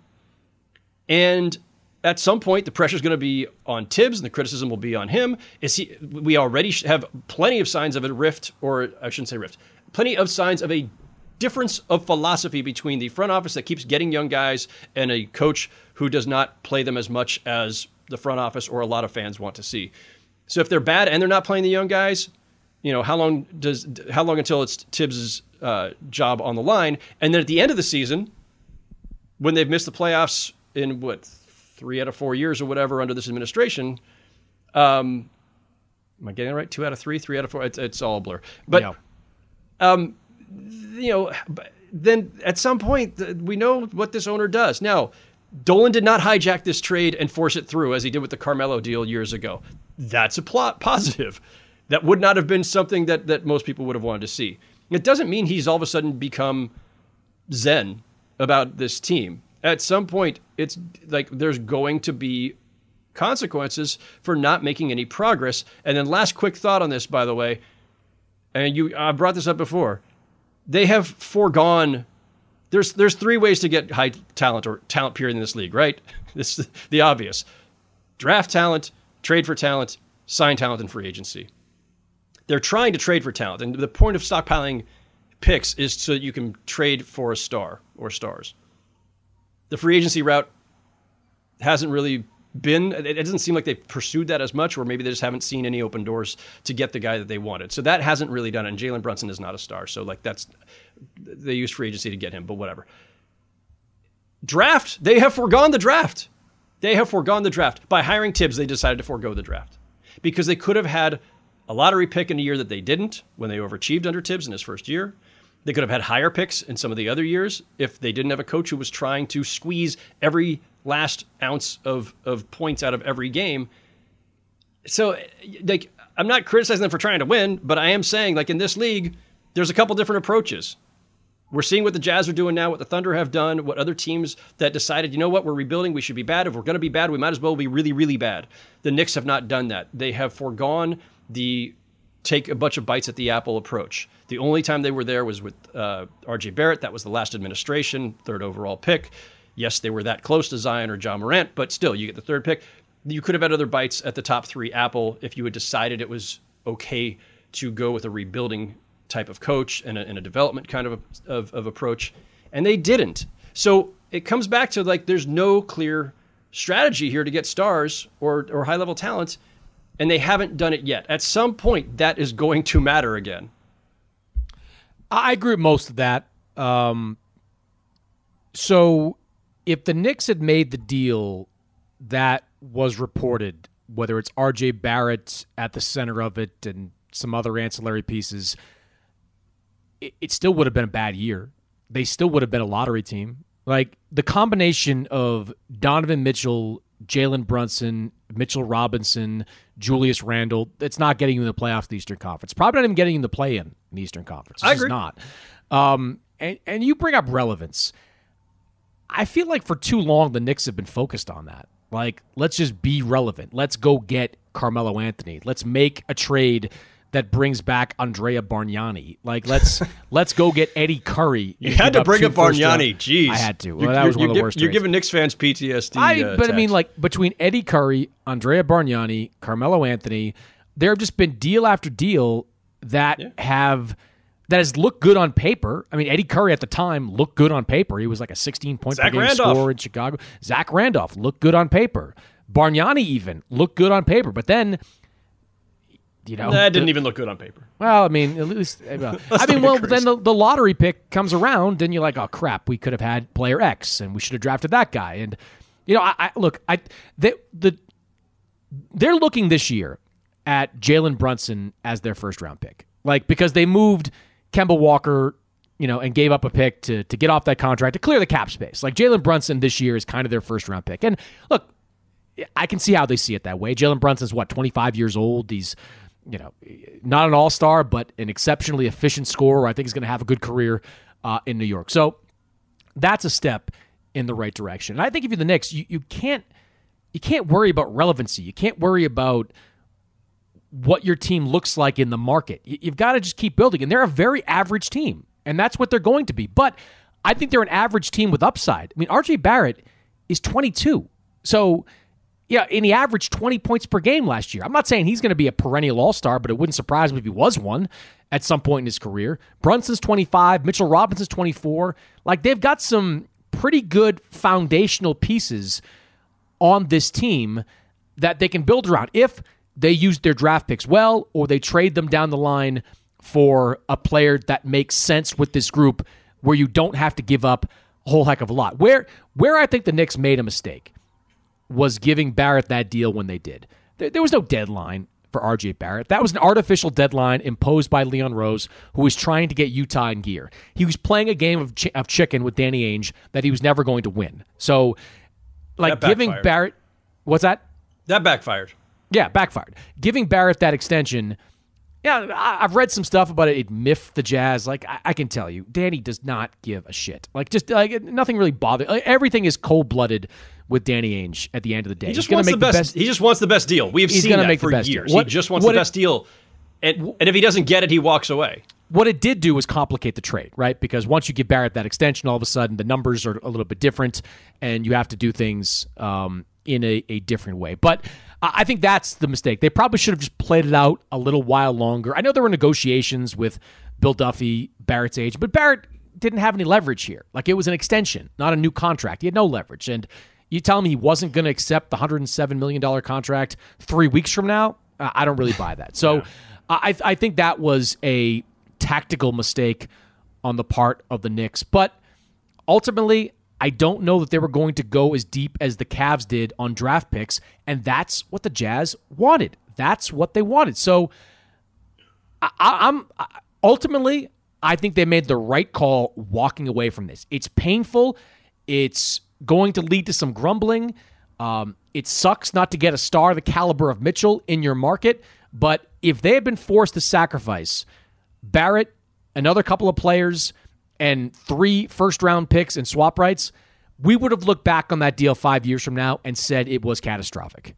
And at some point, the pressure is going to be on Tibbs, and the criticism will be on him. Is he? We already have plenty of signs of a rift, or I shouldn't say rift, plenty of signs of a difference of philosophy between the front office that keeps getting young guys and a coach who does not play them as much as the front office or a lot of fans want to see. So if they're bad and they're not playing the young guys, you know, how long does how long until it's Tibbs' uh, job on the line? And then at the end of the season, when they've missed the playoffs in what three out of four years or whatever under this administration, um, am I getting it right? Two out of three, three out of four. It's, it's all a blur. But Yeah. um, you know, then at some point we know what this owner does. Now, Dolan did not hijack this trade and force it through as he did with the Carmelo deal years ago. That's a plot positive. That would not have been something that, that most people would have wanted to see. It doesn't mean he's all of a sudden become zen about this team. At some point, it's like there's going to be consequences for not making any progress. And then last quick thought on this, by the way, and you I brought this up before. They have foregone There's there's three ways to get high talent or talent period in this league, right? This is the obvious. Draft talent, trade for talent, sign talent in free agency. They're trying to trade for talent. And the point of stockpiling picks is so that you can trade for a star or stars. The free agency route hasn't really been, it doesn't seem like they've pursued that as much, or maybe they just haven't seen any open doors to get the guy that they wanted. So that hasn't really done it. And Jalen Brunson is not a star. So like that's, they used free agency to get him, but whatever. Draft, they have foregone the draft. They have foregone the draft. By hiring Tibbs, they decided to forego the draft because they could have had a lottery pick in a year that they didn't when they overachieved under Tibbs in his first year. They could have had higher picks in some of the other years if they didn't have a coach who was trying to squeeze every last ounce of, of points out of every game. So like, I'm not criticizing them for trying to win, but I am saying like in this league, there's a couple different approaches. We're seeing what the Jazz are doing now, what the Thunder have done, what other teams that decided, you know what, we're rebuilding, we should be bad. If we're going to be bad, we might as well be really, really bad. The Knicks have not done that. They have foregone the take a bunch of bites at the apple approach. The only time they were there was with uh, R J Barrett. That was the last administration, third overall pick. Yes, they were that close to Zion or John Morant, but still, you get the third pick. You could have had other bites at the top three apple if you had decided it was okay to go with a rebuilding type of coach and a, and a development kind of, of of approach, and they didn't. So it comes back to like there's no clear strategy here to get stars or or high level talent, and they haven't done it yet. At some point, that is going to matter again. I agree with most of that. Um, so if the Knicks had made the deal that was reported, whether it's R J Barrett at the center of it and some other ancillary pieces, it, it still would have been a bad year. They still would have been a lottery team. Like the combination of Donovan Mitchell, Jalen Brunson, Mitchell Robinson, Julius Randle, it's not getting you in the playoffs of the Eastern Conference. Probably not even getting you in the play-in in the Eastern Conference. It's I agree. Just not. Um, and, and you bring up relevance. I feel like for too long the Knicks have been focused on that. Like, let's just be relevant. Let's go get Carmelo Anthony. Let's make a trade that brings back Andrea Bargnani. Like, let's let's go get Eddie Curry. You had to bring up Bargnani. Jeez. I had to. Well, you're, that was one you're, of the worst You're trades. giving Knicks fans P T S D. I, uh, but I mean, text. like, between Eddie Curry, Andrea Bargnani, Carmelo Anthony, there have just been deal after deal that Yeah. have that has looked good on paper. I mean, Eddie Curry at the time looked good on paper. He was like a sixteen-point per game scorer in Chicago. Zach Randolph looked good on paper. Bargnani even looked good on paper. But then, you know. That didn't the, even look good on paper. Well, I mean, at least. Well, I mean, well, then the, the lottery pick comes around, and you're like, oh, crap, we could have had player X, and we should have drafted that guy. And, you know, I, I look, I they, the they're looking this year at Jalen Brunson as their first-round pick. Like, because they moved Kemba Walker, you know, and gave up a pick to to get off that contract to clear the cap space. Like Jalen Brunson this year is kind of their first round pick. And look, I can see how they see it that way. Jalen Brunson's what, twenty-five years old. He's, you know, not an all-star, but an exceptionally efficient scorer. I think he's going to have a good career uh, in New York. So that's a step in the right direction. And I think if you're the Knicks, you, you can't you can't worry about relevancy. You can't worry about what your team looks like in the market. You've got to just keep building. And they're a very average team, and that's what they're going to be. But I think they're an average team with upside. I mean, R J Barrett is twenty-two. So, yeah, and he averaged twenty points per game last year. I'm not saying he's going to be a perennial all-star, but it wouldn't surprise me if he was one at some point in his career. Brunson's twenty-five. Mitchell Robinson's twenty-four. Like, they've got some pretty good foundational pieces on this team that they can build around if they use their draft picks well, or they trade them down the line for a player that makes sense with this group where you don't have to give up a whole heck of a lot. Where where I think the Knicks made a mistake was giving Barrett that deal when they did. There, there was no deadline for R J Barrett. That was an artificial deadline imposed by Leon Rose, who was trying to get Utah in gear. He was playing a game of, ch- of chicken with Danny Ainge that he was never going to win. So, like, giving Barrett... What's that? That backfired. Yeah, backfired. Giving Barrett that extension, yeah, I, I've read some stuff about it. It miffed the Jazz. Like, I, I can tell you, Danny does not give a shit. Like, just like nothing really bothers. Like, everything is cold-blooded with Danny Ainge at the end of the day. He just wants the best, the best. He just wants the best deal. We have He's seen that make for the best years. Deal. What, he just wants the best it, deal, and, and if he doesn't get it, he walks away. What it did do was complicate the trade, right? Because once you give Barrett that extension, all of a sudden the numbers are a little bit different, and you have to do things um, in a, a different way. But I think that's the mistake. They probably should have just played it out a little while longer. I know there were negotiations with Bill Duffy, Barrett's agent, but Barrett didn't have any leverage here. Like, it was an extension, not a new contract. He had no leverage. And you tell me he wasn't going to accept the one hundred seven million dollars contract three weeks from now? I don't really buy that. So yeah. I, I think that was a tactical mistake on the part of the Knicks. But ultimately, I don't know that they were going to go as deep as the Cavs did on draft picks, and that's what the Jazz wanted. That's what they wanted. So I, I'm ultimately, I think they made the right call walking away from this. It's painful. It's going to lead to some grumbling. Um, it sucks not to get a star the caliber of Mitchell in your market, but if they had been forced to sacrifice Barrett, another couple of players, and three first-round picks and swap rights, we would have looked back on that deal five years from now and said it was catastrophic.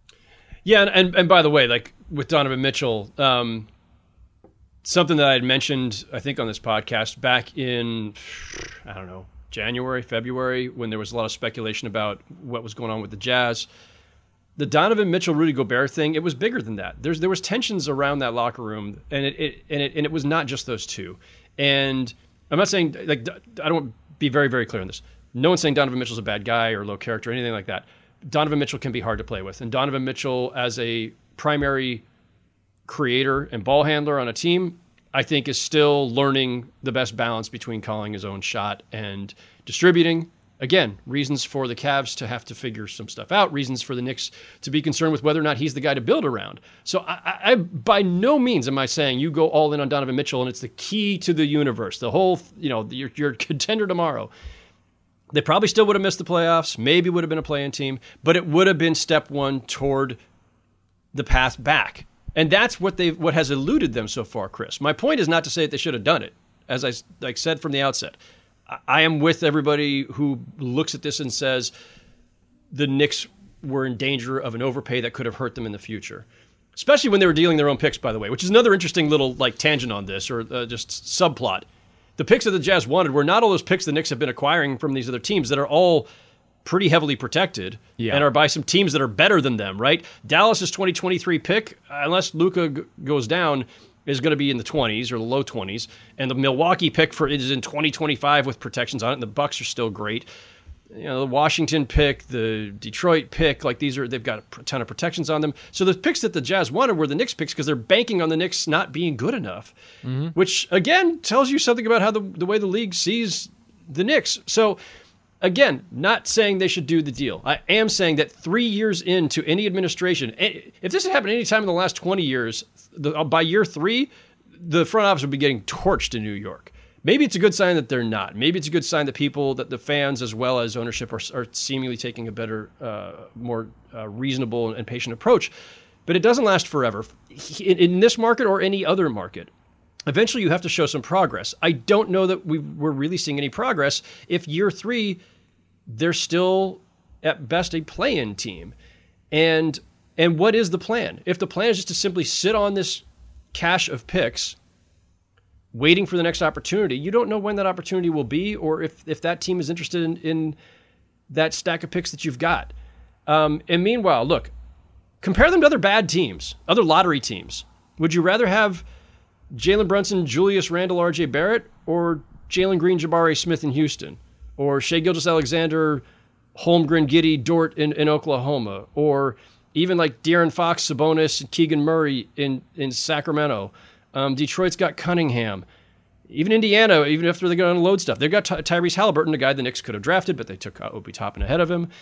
Yeah, and and, and by the way, like with Donovan Mitchell, um, something that I had mentioned, I think, on this podcast back in, I don't know, January, February, when there was a lot of speculation about what was going on with the Jazz. The Donovan Mitchell, Rudy Gobert thing, it was bigger than that. There's there was tensions around that locker room, and it, it and it and it was not just those two. And I'm not saying, like, I don't be very, very clear on this. No one's saying Donovan Mitchell's a bad guy or low character or anything like that. Donovan Mitchell can be hard to play with. And Donovan Mitchell, as a primary creator and ball handler on a team, I think is still learning the best balance between calling his own shot and distributing. Again, reasons for the Cavs to have to figure some stuff out, reasons for the Knicks to be concerned with whether or not he's the guy to build around. So I, I by no means am I saying you go all in on Donovan Mitchell and it's the key to the universe, the whole, you know, you're, you're a contender tomorrow. They probably still would have missed the playoffs, maybe would have been a play-in team, but it would have been step one toward the path back. And that's what they what has eluded them so far, Chris. My point is not to say that they should have done it, as I like said from the outset. I am with everybody who looks at this and says the Knicks were in danger of an overpay that could have hurt them in the future, especially when they were dealing their own picks, by the way, which is another interesting little like tangent on this or uh, just subplot. The picks that the Jazz wanted were not all those picks the Knicks have been acquiring from these other teams that are all pretty heavily protected yeah. and are by some teams that are better than them, right? Dallas's twenty twenty-three pick, unless Luka g- goes down, is going to be in the twenties or the low twenties, and the Milwaukee pick for it is in twenty twenty-five with protections on it, and the Bucks are still great. You know, the Washington pick, the Detroit pick, like these are, they've got a ton of protections on them. So the picks that the Jazz wanted were the Knicks picks because they're banking on the Knicks not being good enough, mm-hmm. which again tells you something about how the, the way the league sees the Knicks. So again, not saying they should do the deal. I am saying that three years into any administration, if this had happened any time in the last twenty years, the, by year three, the front office would be getting torched in New York. Maybe it's a good sign that they're not. Maybe it's a good sign that people, that the fans as well as ownership are, are seemingly taking a better, uh, more uh, reasonable and patient approach. But it doesn't last forever. In, in this market or any other market, eventually you have to show some progress. I don't know that we, we're really seeing any progress if year three, they're still at best a play-in team. And and what is the plan? If the plan is just to simply sit on this cache of picks, waiting for the next opportunity, you don't know when that opportunity will be or if, if that team is interested in, in that stack of picks that you've got. Um, and meanwhile, look, compare them to other bad teams, other lottery teams. Would you rather have Jalen Brunson, Julius Randle, R J Barrett, or Jalen Green, Jabari Smith in Houston, or Shai Gilgeous-Alexander, Holmgren, Giddey, Dort in, in Oklahoma, or even like De'Aaron Fox, Sabonis, and Keegan Murray in, in Sacramento? Um, Detroit's got Cunningham. Even Indiana, even after they got to unload stuff, they've got Ty- Tyrese Halliburton, a guy the Knicks could have drafted, but they took uh, Obi Toppin ahead of him.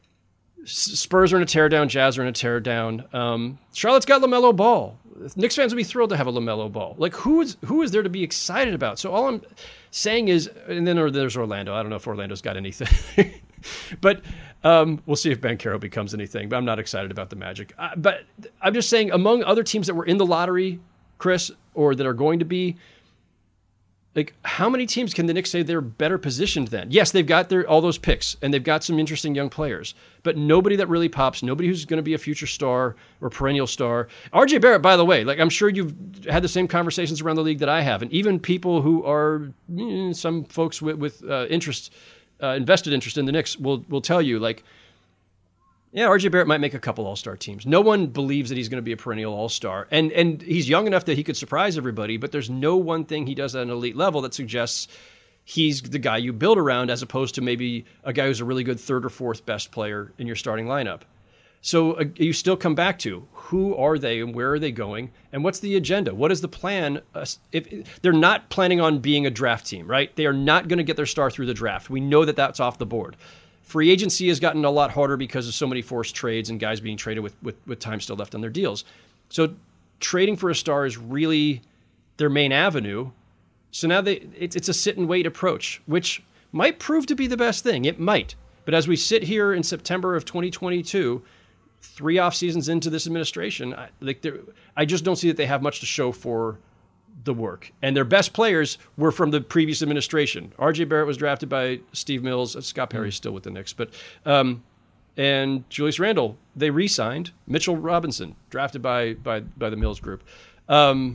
S- Spurs are in a teardown. Jazz are in a teardown. Um, Charlotte's got LaMelo Ball. Knicks fans would be thrilled to have a LaMelo Ball. Like, who is who is there to be excited about? So all I'm saying is, and then there's Orlando. I don't know if Orlando's got anything. But um, we'll see if Banchero becomes anything. But I'm not excited about the Magic. Uh, but I'm just saying, among other teams that were in the lottery, Chris, or that are going to be, like, how many teams can the Knicks say they're better positioned than? Yes, they've got their all those picks, and they've got some interesting young players, but nobody that really pops, nobody who's going to be a future star or perennial star. R J Barrett, by the way, like, I'm sure you've had the same conversations around the league that I have, and even people who are, mm, some folks with, with uh, interest, uh, invested interest in the Knicks will will tell you, like, yeah, R J Barrett might make a couple all-star teams. No one believes that he's going to be a perennial all-star. And and he's young enough that he could surprise everybody, but there's no one thing he does at an elite level that suggests he's the guy you build around as opposed to maybe a guy who's a really good third or fourth best player in your starting lineup. So uh, you still come back to who are they and where are they going and what's the agenda? What is the plan? Uh, if they're not planning on being a draft team, right? They are not going to get their star through the draft. We know that that's off the board. Free agency has gotten a lot harder because of so many forced trades and guys being traded with, with, with time still left on their deals. So trading for a star is really their main avenue. So now they it's, it's a sit and wait approach, which might prove to be the best thing. It might. But as we sit here in September of twenty twenty-two, three off seasons into this administration, I, like I just don't see that they have much to show for the work. And their best players were from the previous administration. R J Barrett was drafted by Steve Mills. Scott Perry's still with the Knicks. But um, and Julius Randle, they re-signed. Mitchell Robinson, drafted by by by the Mills group. Um,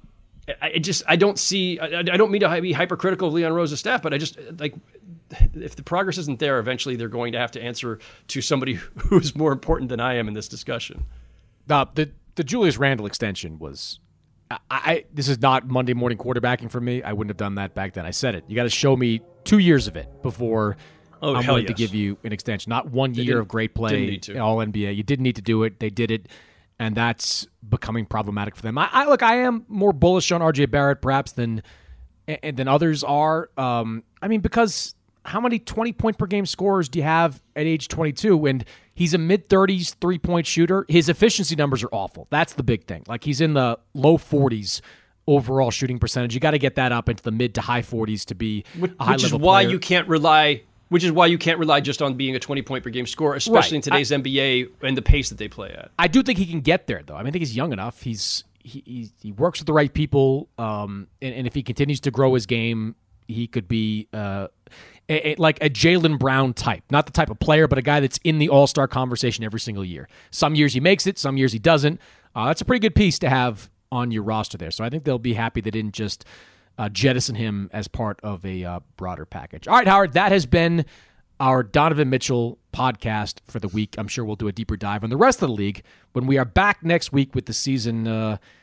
I, I just I don't see. I, I don't mean to be hypercritical of Leon Rose's staff, but I just like if the progress isn't there, eventually they're going to have to answer to somebody who's more important than I am in this discussion. Uh, the the Julius Randle extension was. I, I this is not Monday morning quarterbacking for me. I wouldn't have done that back then. I said it. You got to show me two years of it before oh, I'm willing yes. to give you an extension. Not one year of great play, all N B A. You didn't need to do it. They did it, and that's becoming problematic for them. I, I look. I am more bullish on R J Barrett perhaps than and than others are. Um, I mean, because how many twenty point per game scorers do you have at age twenty-two? And he's a mid-thirties three-point shooter. His efficiency numbers are awful. That's the big thing. Like, he's in the low forties overall shooting percentage. You got to get that up into the mid to high forties to be which, a high-level player. Which is why player. you can't rely. Which is why you can't rely just on being a twenty point per game scorer, especially right. in today's I, N B A and the pace that they play at. I do think he can get there, though. I mean, I think he's young enough. He's he he, he works with the right people, um, and, and if he continues to grow his game, he could be uh, a, a, like a Jaylen Brown type. Not the type of player, but a guy that's in the All-Star conversation every single year. Some years he makes it, some years he doesn't. Uh, that's a pretty good piece to have on your roster there. So I think they'll be happy they didn't just uh, jettison him as part of a uh, broader package. All right, Howard, that has been our Donovan Mitchell podcast for the week. I'm sure we'll do a deeper dive on the rest of the league when we are back next week with the season uh,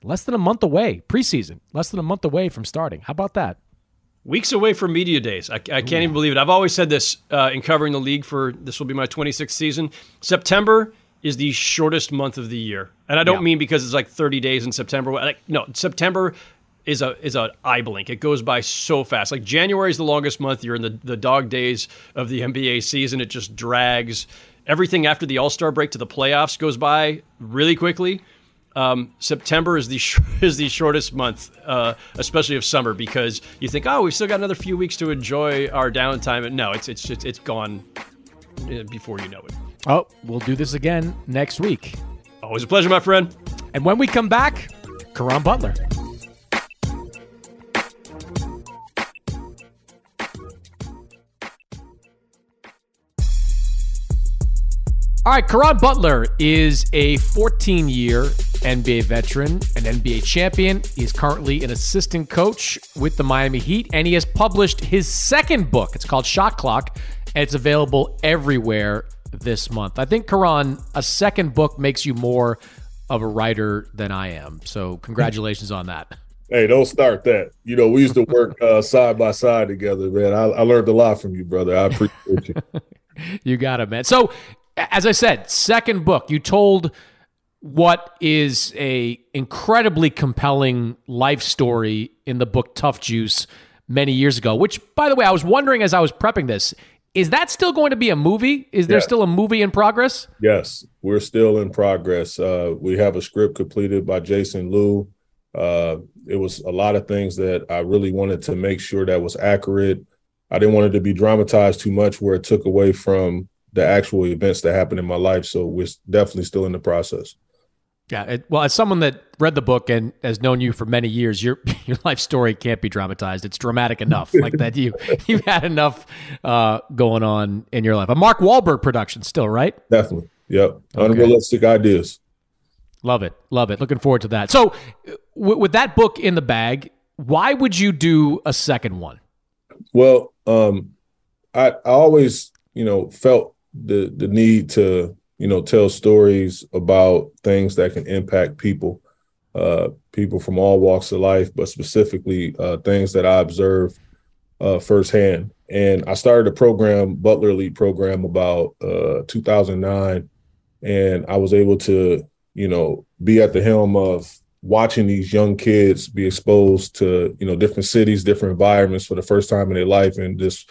less than a month away, preseason, less than a month away from starting. How about that? Weeks away from media days. I, I can't Ooh. even believe it. I've always said this uh, in covering the league for, this will be my twenty-sixth season. September is the shortest month of the year. And I don't yeah. mean because it's like thirty days in September. Like, no, September is a is an eye blink. It goes by so fast. Like January is the longest month. You're in the, the dog days of the N B A season. It just drags. Everything after the All-Star break to the playoffs goes by really quickly. Um, September is the sh- is the shortest month, uh, especially of summer, because you think, oh, we've still got another few weeks to enjoy our downtime. And no, it's it's it's, it's gone before you know it. Oh, we'll do this again next week. Always a pleasure, my friend. And when we come back, Caron Butler. All right, Caron Butler is a fourteen-year N B A veteran, an N B A champion. He is currently an assistant coach with the Miami Heat, and he has published his second book. It's called Shot Clock, and it's available everywhere this month. I think, Caron, a second book makes you more of a writer than I am, so congratulations on that. Hey, don't start that. You know, we used to work uh, side by side together, man. I, I learned a lot from you, brother. I appreciate you. You got it, man. So, as I said, second book, you told what is a incredibly compelling life story in the book Tough Juice many years ago, which, by the way, I was wondering as I was prepping this, is that still going to be a movie? Is there yeah. still a movie in progress? Yes, we're still in progress. Uh, we have a script completed by Jason Liu. Uh, it was a lot of things that I really wanted to make sure that was accurate. I didn't want it to be dramatized too much where it took away from the actual events that happened in my life. So we're definitely still in the process. Yeah. It, well, as someone that read the book and has known you for many years, your your life story can't be dramatized. It's dramatic enough. Like that, you you've had enough uh, going on in your life. A Mark Wahlberg production, still, right? Definitely. Yep. Okay. Unrealistic ideas. Love it. Love it. Looking forward to that. So, w- with that book in the bag, why would you do a second one? Well, um, I I always you know felt the the need to, you know, tell stories about things that can impact people, uh, people from all walks of life, but specifically uh, things that I observe uh, firsthand. And I started a program, Butler Elite program, about uh, two thousand nine, and I was able to, you know, be at the helm of watching these young kids be exposed to, you know, different cities, different environments for the first time in their life, and just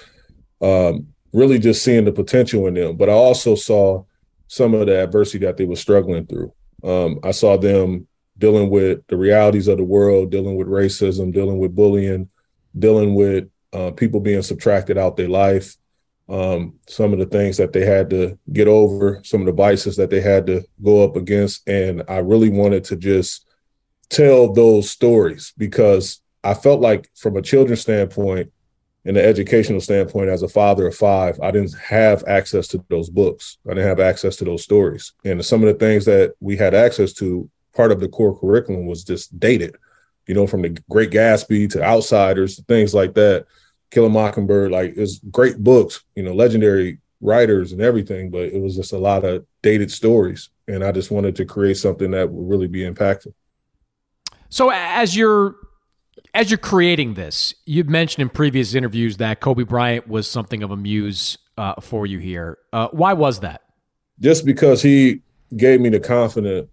um, really just seeing the potential in them. But I also saw some of the adversity that they were struggling through. Um, I saw them dealing with the realities of the world, dealing with racism, dealing with bullying, dealing with uh, people being subtracted out their life, um, some of the things that they had to get over, some of the vices that they had to go up against. And I really wanted to just tell those stories because I felt like from a children's standpoint, in the educational standpoint, as a father of five, I didn't have access to those books. I didn't have access to those stories. And some of the things that we had access to, part of the core curriculum was just dated, you know, from the Great Gatsby to Outsiders, things like that, Kill a Mockingbird, like it's great books, you know, legendary writers and everything, but it was just a lot of dated stories. And I just wanted to create something that would really be impactful. So as you're As you're creating this, you've mentioned in previous interviews that Kobe Bryant was something of a muse uh, for you here. Uh, why was that? Just because he gave me the confidence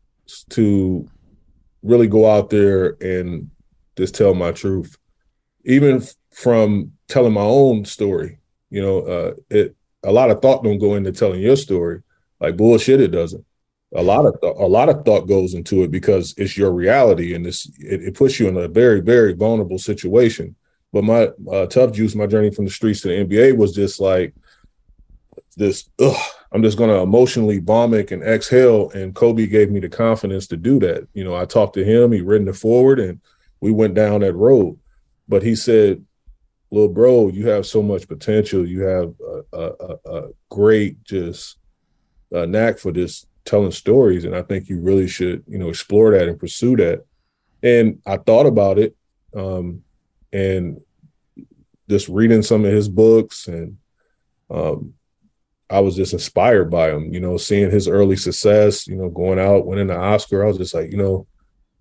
to really go out there and just tell my truth. Even f- from telling my own story, you know, uh, it a lot of thought don't go into telling your story. Like bullshit, it doesn't. A lot of th- a lot of thought goes into it because it's your reality, and it's it, it puts you in a very, very vulnerable situation. But my uh, Tough Juice, my journey from the streets to the N B A was just like this. Ugh, I'm just going to emotionally vomit and exhale. And Kobe gave me the confidence to do that. You know, I talked to him, he written it forward, and we went down that road. But he said, "Little bro, you have so much potential. You have a, a, a great just a knack for this." telling stories. And I think you really should, you know, explore that and pursue that. And I thought about it um, and just reading some of his books. And um, I was just inspired by him, you know, seeing his early success, you know, going out, winning the Oscar. I was just like, you know,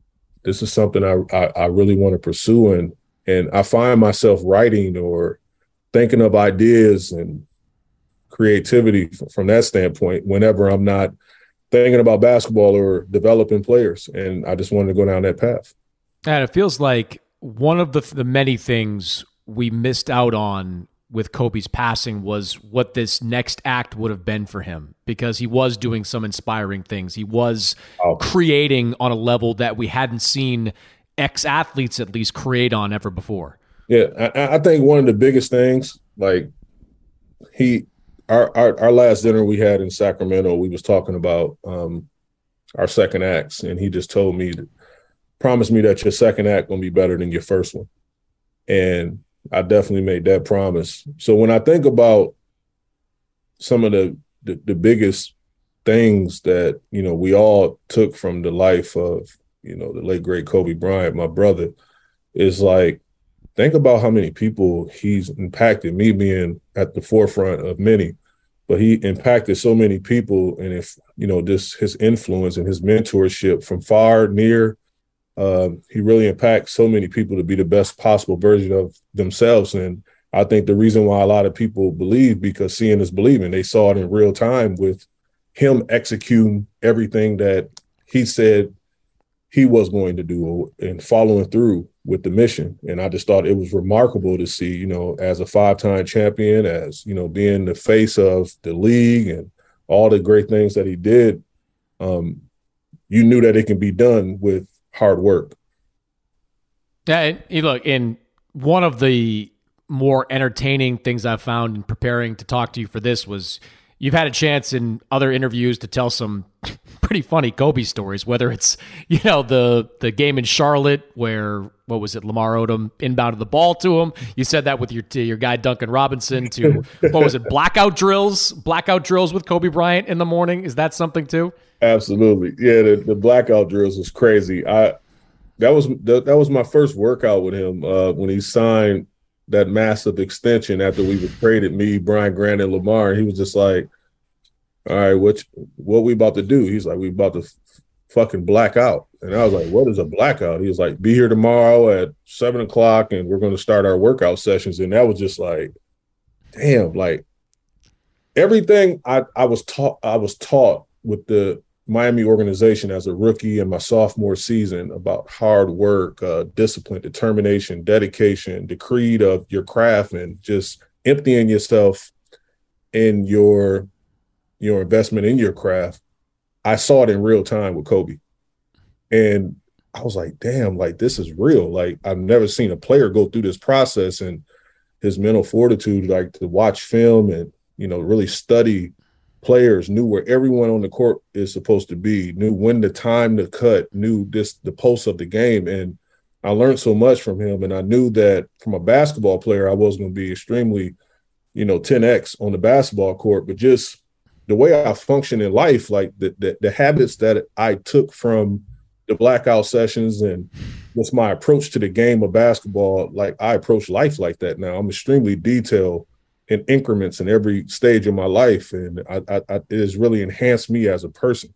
this is something I I, I really want to pursue, and and I find myself writing or thinking of ideas and creativity from that standpoint whenever I'm not thinking about basketball or developing players, and I just wanted to go down that path. And it feels like one of the the many things we missed out on with Kobe's passing was what this next act would have been for him, because he was doing some inspiring things. He was oh. creating on a level that we hadn't seen ex-athletes at least create on ever before. Yeah, I, I think one of the biggest things, like he, our, our our last dinner we had in Sacramento, we was talking about um, our second acts, and he just told me, promise me that your second act gonna be better than your first one. And I definitely made that promise. So when I think about some of the, the the biggest things that, you know, we all took from the life of, you know, the late great Kobe Bryant, my brother, is like, think about how many people he's impacted, me being at the forefront of many, but he impacted so many people. And if, you know, just his influence and his mentorship from far, near, Um, he really impacts so many people to be the best possible version of themselves. And I think the reason why a lot of people believe, because seeing is believing, they saw it in real time with him executing everything that he said he was going to do and following through with the mission. And I just thought it was remarkable to see, you know, as a five-time champion, as, you know, being the face of the league and all the great things that he did, um, you knew that it can be done with hard work. Yeah, and look, in one of the more entertaining things I've found in preparing to talk to you for this was you've had a chance in other interviews to tell some pretty funny Kobe stories, whether it's, you know, the the game in Charlotte where, what was it, Lamar Odom inbounded the ball to him. You said that with your to your guy Duncan Robinson, to, what was it, blackout drills, blackout drills with Kobe Bryant in the morning. Is that something too? Absolutely. Yeah, the, the blackout drills was crazy. I that was that, that was my first workout with him uh, when he signed that massive extension after we were traded, me, Brian Grant, and Lamar. He was just like, all right, what what we about to do? He's like, we about to f- fucking black out. And I was like, what is a blackout? He was like, be here tomorrow at seven o'clock and we're going to start our workout sessions. And that was just like, damn, like everything I, I was taught, I was taught with the Miami organization as a rookie in my sophomore season about hard work, uh, discipline, determination, dedication, the creed of your craft, and just emptying yourself in your your investment in your craft. I saw it in real time with Kobe. And I was like, damn, like this is real. Like I've never seen a player go through this process, and his mental fortitude, like to watch film and, you know, really study players, knew where everyone on the court is supposed to be, knew when the time to cut, knew this, the pulse of the game. And I learned so much from him. And I knew that from a basketball player, I was going to be extremely, you know, ten X on the basketball court, but just the way I function in life, like the, the, the habits that I took from the blackout sessions and what's my approach to the game of basketball, like I approach life like that now. I'm extremely detailed in increments in every stage of my life, and I, I, I, it has really enhanced me as a person.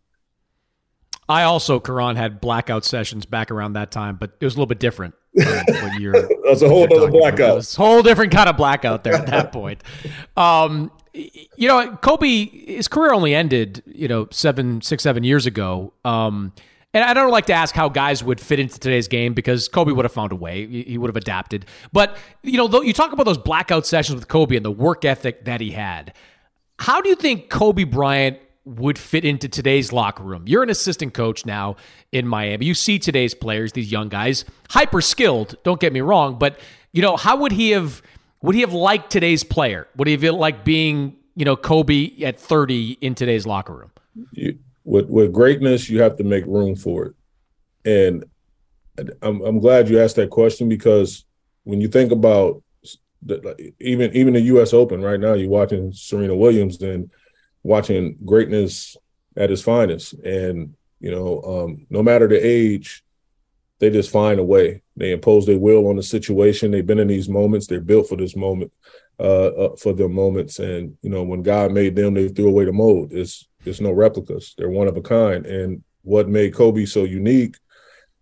I also, Karan, had blackout sessions back around that time, but it was a little bit different. Um, when you're, That's a whole other blackout. It was a whole different kind of blackout there at that point. Um, you know, Kobe, his career only ended, you know, seven, six, seven years ago. Um, and I don't like to ask how guys would fit into today's game, because Kobe would have found a way. He would have adapted. But, you know, though you talk about those blackout sessions with Kobe and the work ethic that he had. How do you think Kobe Bryant would fit into today's locker room? You're an assistant coach now in Miami. You see today's players, these young guys, hyper skilled, don't get me wrong, but, you know, how would he have would he have liked today's player? Would he have liked being, you know, Kobe at thirty in today's locker room? You, with with greatness, you have to make room for it. And I'm I'm glad you asked that question, because when you think about the, even even the U S Open right now, you're watching Serena Williams and watching greatness at its finest. And, you know, um, no matter the age, they just find a way. They impose their will on the situation. They've been in these moments. They're built for this moment, uh, uh, for their moments. And, you know, when God made them, they threw away the mold. It's, there's no replicas. They're one of a kind. And what made Kobe so unique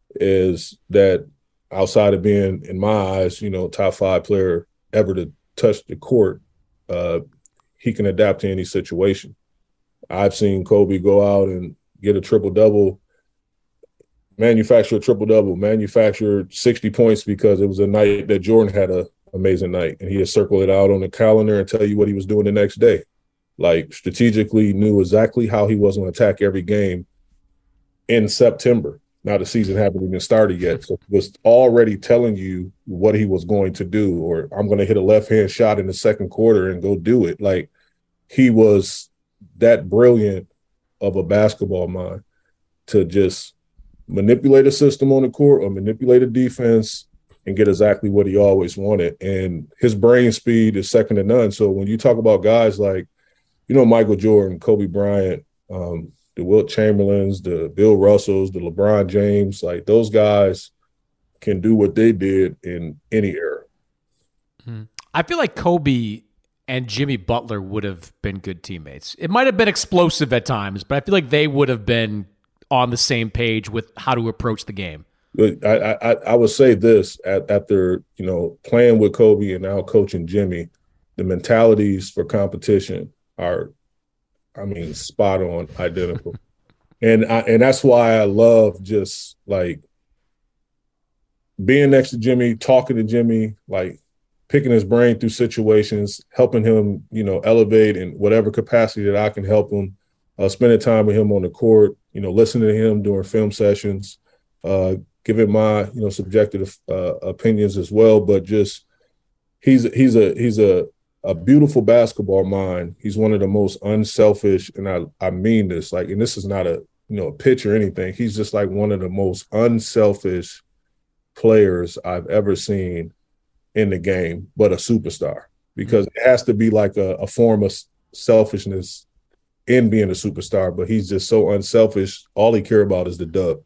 is that outside of being, in my eyes, you know, top five player ever to touch the court, uh, he can adapt to any situation. I've seen Kobe go out and get a triple-double, manufacture a triple-double, manufacture sixty points because it was a night that Jordan had an amazing night, and he had circled it out on the calendar and tell you what he was doing the next day. Like, strategically knew exactly how he was going to attack every game in September. Now the season hadn't even started yet, so he was already telling you what he was going to do, or I'm going to hit a left-hand shot in the second quarter and go do it. Like, he was that brilliant of a basketball mind to just manipulate a system on the court or manipulate a defense and get exactly what he always wanted. And his brain speed is second to none. So when you talk about guys like, you know, Michael Jordan, Kobe Bryant, um, the Wilt Chamberlains, the Bill Russells, the LeBron James, like those guys can do what they did in any era. I feel like Kobe and Jimmy Butler would have been good teammates. It might have been explosive at times, but I feel like they would have been on the same page with how to approach the game. But I, I, I would say this, at, after, you know, playing with Kobe and now coaching Jimmy, the mentalities for competition are, I mean, spot on, identical. and I, and that's why I love just like being next to Jimmy, talking to Jimmy, like picking his brain through situations, helping him, you know, elevate in whatever capacity that I can help him, uh, spending time with him on the court, you know, listening to him during film sessions, uh, giving my, you know, subjective uh, opinions as well. But just he's he's a he's a a beautiful basketball mind. He's one of the most unselfish, and I, I mean this, like, and this is not a, you know, a pitch or anything. He's just like one of the most unselfish players I've ever seen in the game, but a superstar, because it has to be like a, a form of selfishness in being a superstar, but he's just so unselfish. All he cares about is the dub,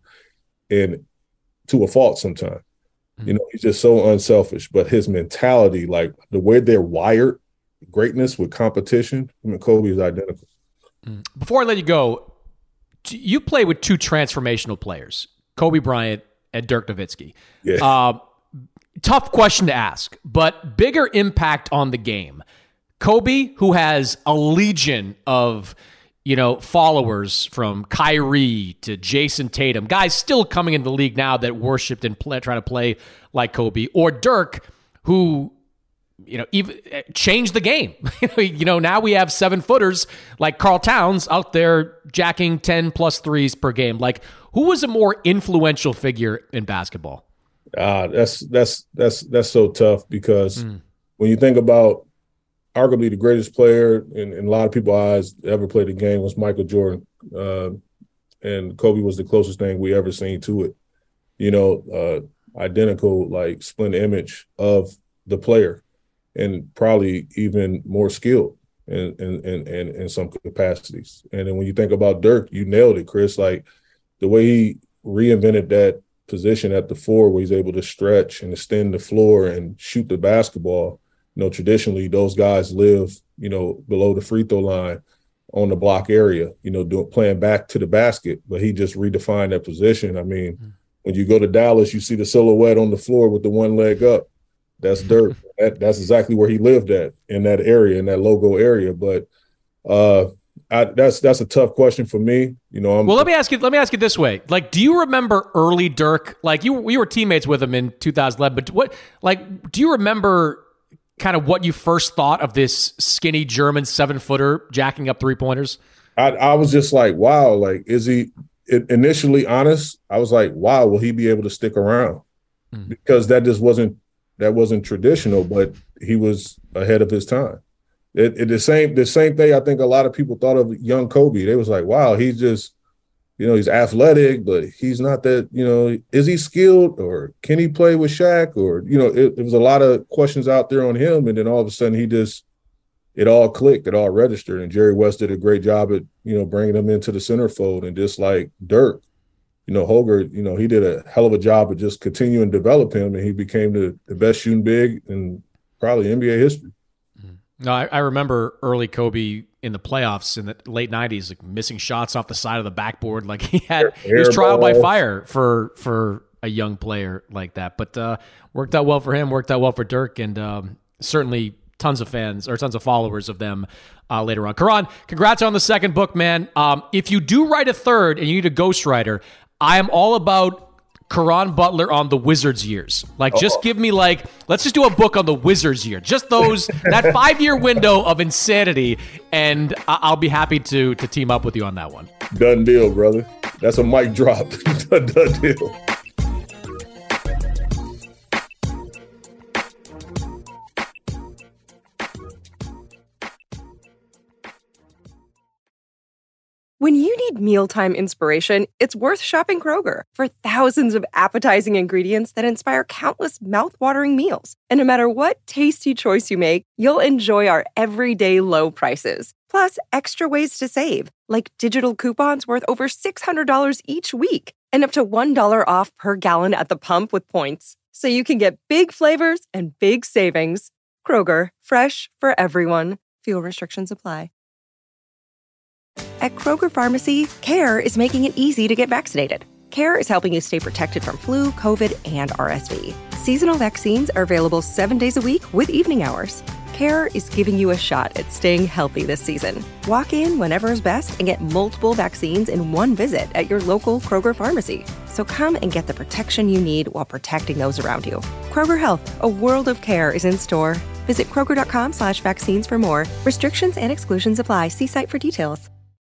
and to a fault sometimes. You know, he's just so unselfish, but his mentality, like the way they're wired, greatness with competition, I mean, Kobe is identical. Before I let you go, you play with two transformational players, Kobe Bryant and Dirk Nowitzki. Yeah. Uh, tough question to ask, but bigger impact on the game. Kobe, who has a legion of, you know, followers from Kyrie to Jason Tatum, guys still coming into the league now that worshipped and play, try to play like Kobe, or Dirk, who, you know, even changed the game. You know, now we have seven footers like Karl Towns out there jacking ten plus threes per game. Like, who was a more influential figure in basketball? Ah, uh, that's that's that's that's so tough, because mm. when you think about arguably the greatest player in, in a lot of people's eyes ever played the game was Michael Jordan. Uh, and Kobe was the closest thing we ever seen to it. You know, uh, identical, like, splendid image of the player, and probably even more skilled in, in, in, in, in some capacities. And then when you think about Dirk, you nailed it, Chris. Like, the way he reinvented that position at the four, where he's able to stretch and extend the floor and shoot the basketball. You know, traditionally, those guys live, you know, below the free throw line on the block area, you know, doing, playing back to the basket. But he just redefined that position. I mean, mm-hmm. when you go to Dallas, you see the silhouette on the floor with the one leg up. That's Dirk. that, that's exactly where he lived at, in that area, in that logo area. But uh, I, that's that's a tough question for me. You know, I'm, well, let me ask you. Let me ask you this way: like, do you remember early Dirk? Like, you we were teammates with him in two thousand eleven. But what, like, do you remember kind of what you first thought of this skinny German seven footer jacking up three pointers? I, I was just like, wow, like, is he it, initially honest? I was like, wow, will he be able to stick around? Mm. Because that just wasn't, that wasn't traditional, but he was ahead of his time. It, it, the same, the same thing I think a lot of people thought of young Kobe. They was like, wow, he's just, you know, he's athletic, but he's not that, you know, is he skilled, or can he play with Shaq? Or, you know, it, it was a lot of questions out there on him. And then all of a sudden he just, it all clicked, it all registered. And Jerry West did a great job at, you know, bringing him into the centerfold. And just like Dirk, you know, Hoger, you know, he did a hell of a job of just continuing to develop him. And he became the, the best shooting big in probably N B A history. No, I, I remember early Kobe in the playoffs in the late nineties, like missing shots off the side of the backboard. Like he had, he was trial by fire for for a young player like that. But uh, worked out well for him, worked out well for Dirk, and um, certainly tons of fans or tons of followers of them uh, later on. Karan, congrats on the second book, man. Um, if you do write a third and you need a ghostwriter, I am all about Karan Butler on the Wizards years. Like, just oh. give me like, let's just do a book on the Wizards year. Just those, that five-year window of insanity, and I- I'll be happy to to team up with you on that one. Done deal, brother. That's a mic drop. Done deal. When you need mealtime inspiration, it's worth shopping Kroger for thousands of appetizing ingredients that inspire countless mouthwatering meals. And no matter what tasty choice you make, you'll enjoy our everyday low prices. Plus, extra ways to save, like digital coupons worth over six hundred dollars each week and up to one dollar off per gallon at the pump with points. So you can get big flavors and big savings. Kroger, fresh for everyone. Fuel restrictions apply. At Kroger Pharmacy, CARE is making it easy to get vaccinated. CARE is helping you stay protected from flu, COVID, and R S V. Seasonal vaccines are available seven days a week with evening hours. CARE is giving you a shot at staying healthy this season. Walk in whenever is best and get multiple vaccines in one visit at your local Kroger Pharmacy. So come and get the protection you need while protecting those around you. Kroger Health, a world of care is in store. Visit Kroger.com slash vaccines for more. Restrictions and exclusions apply. See site for details.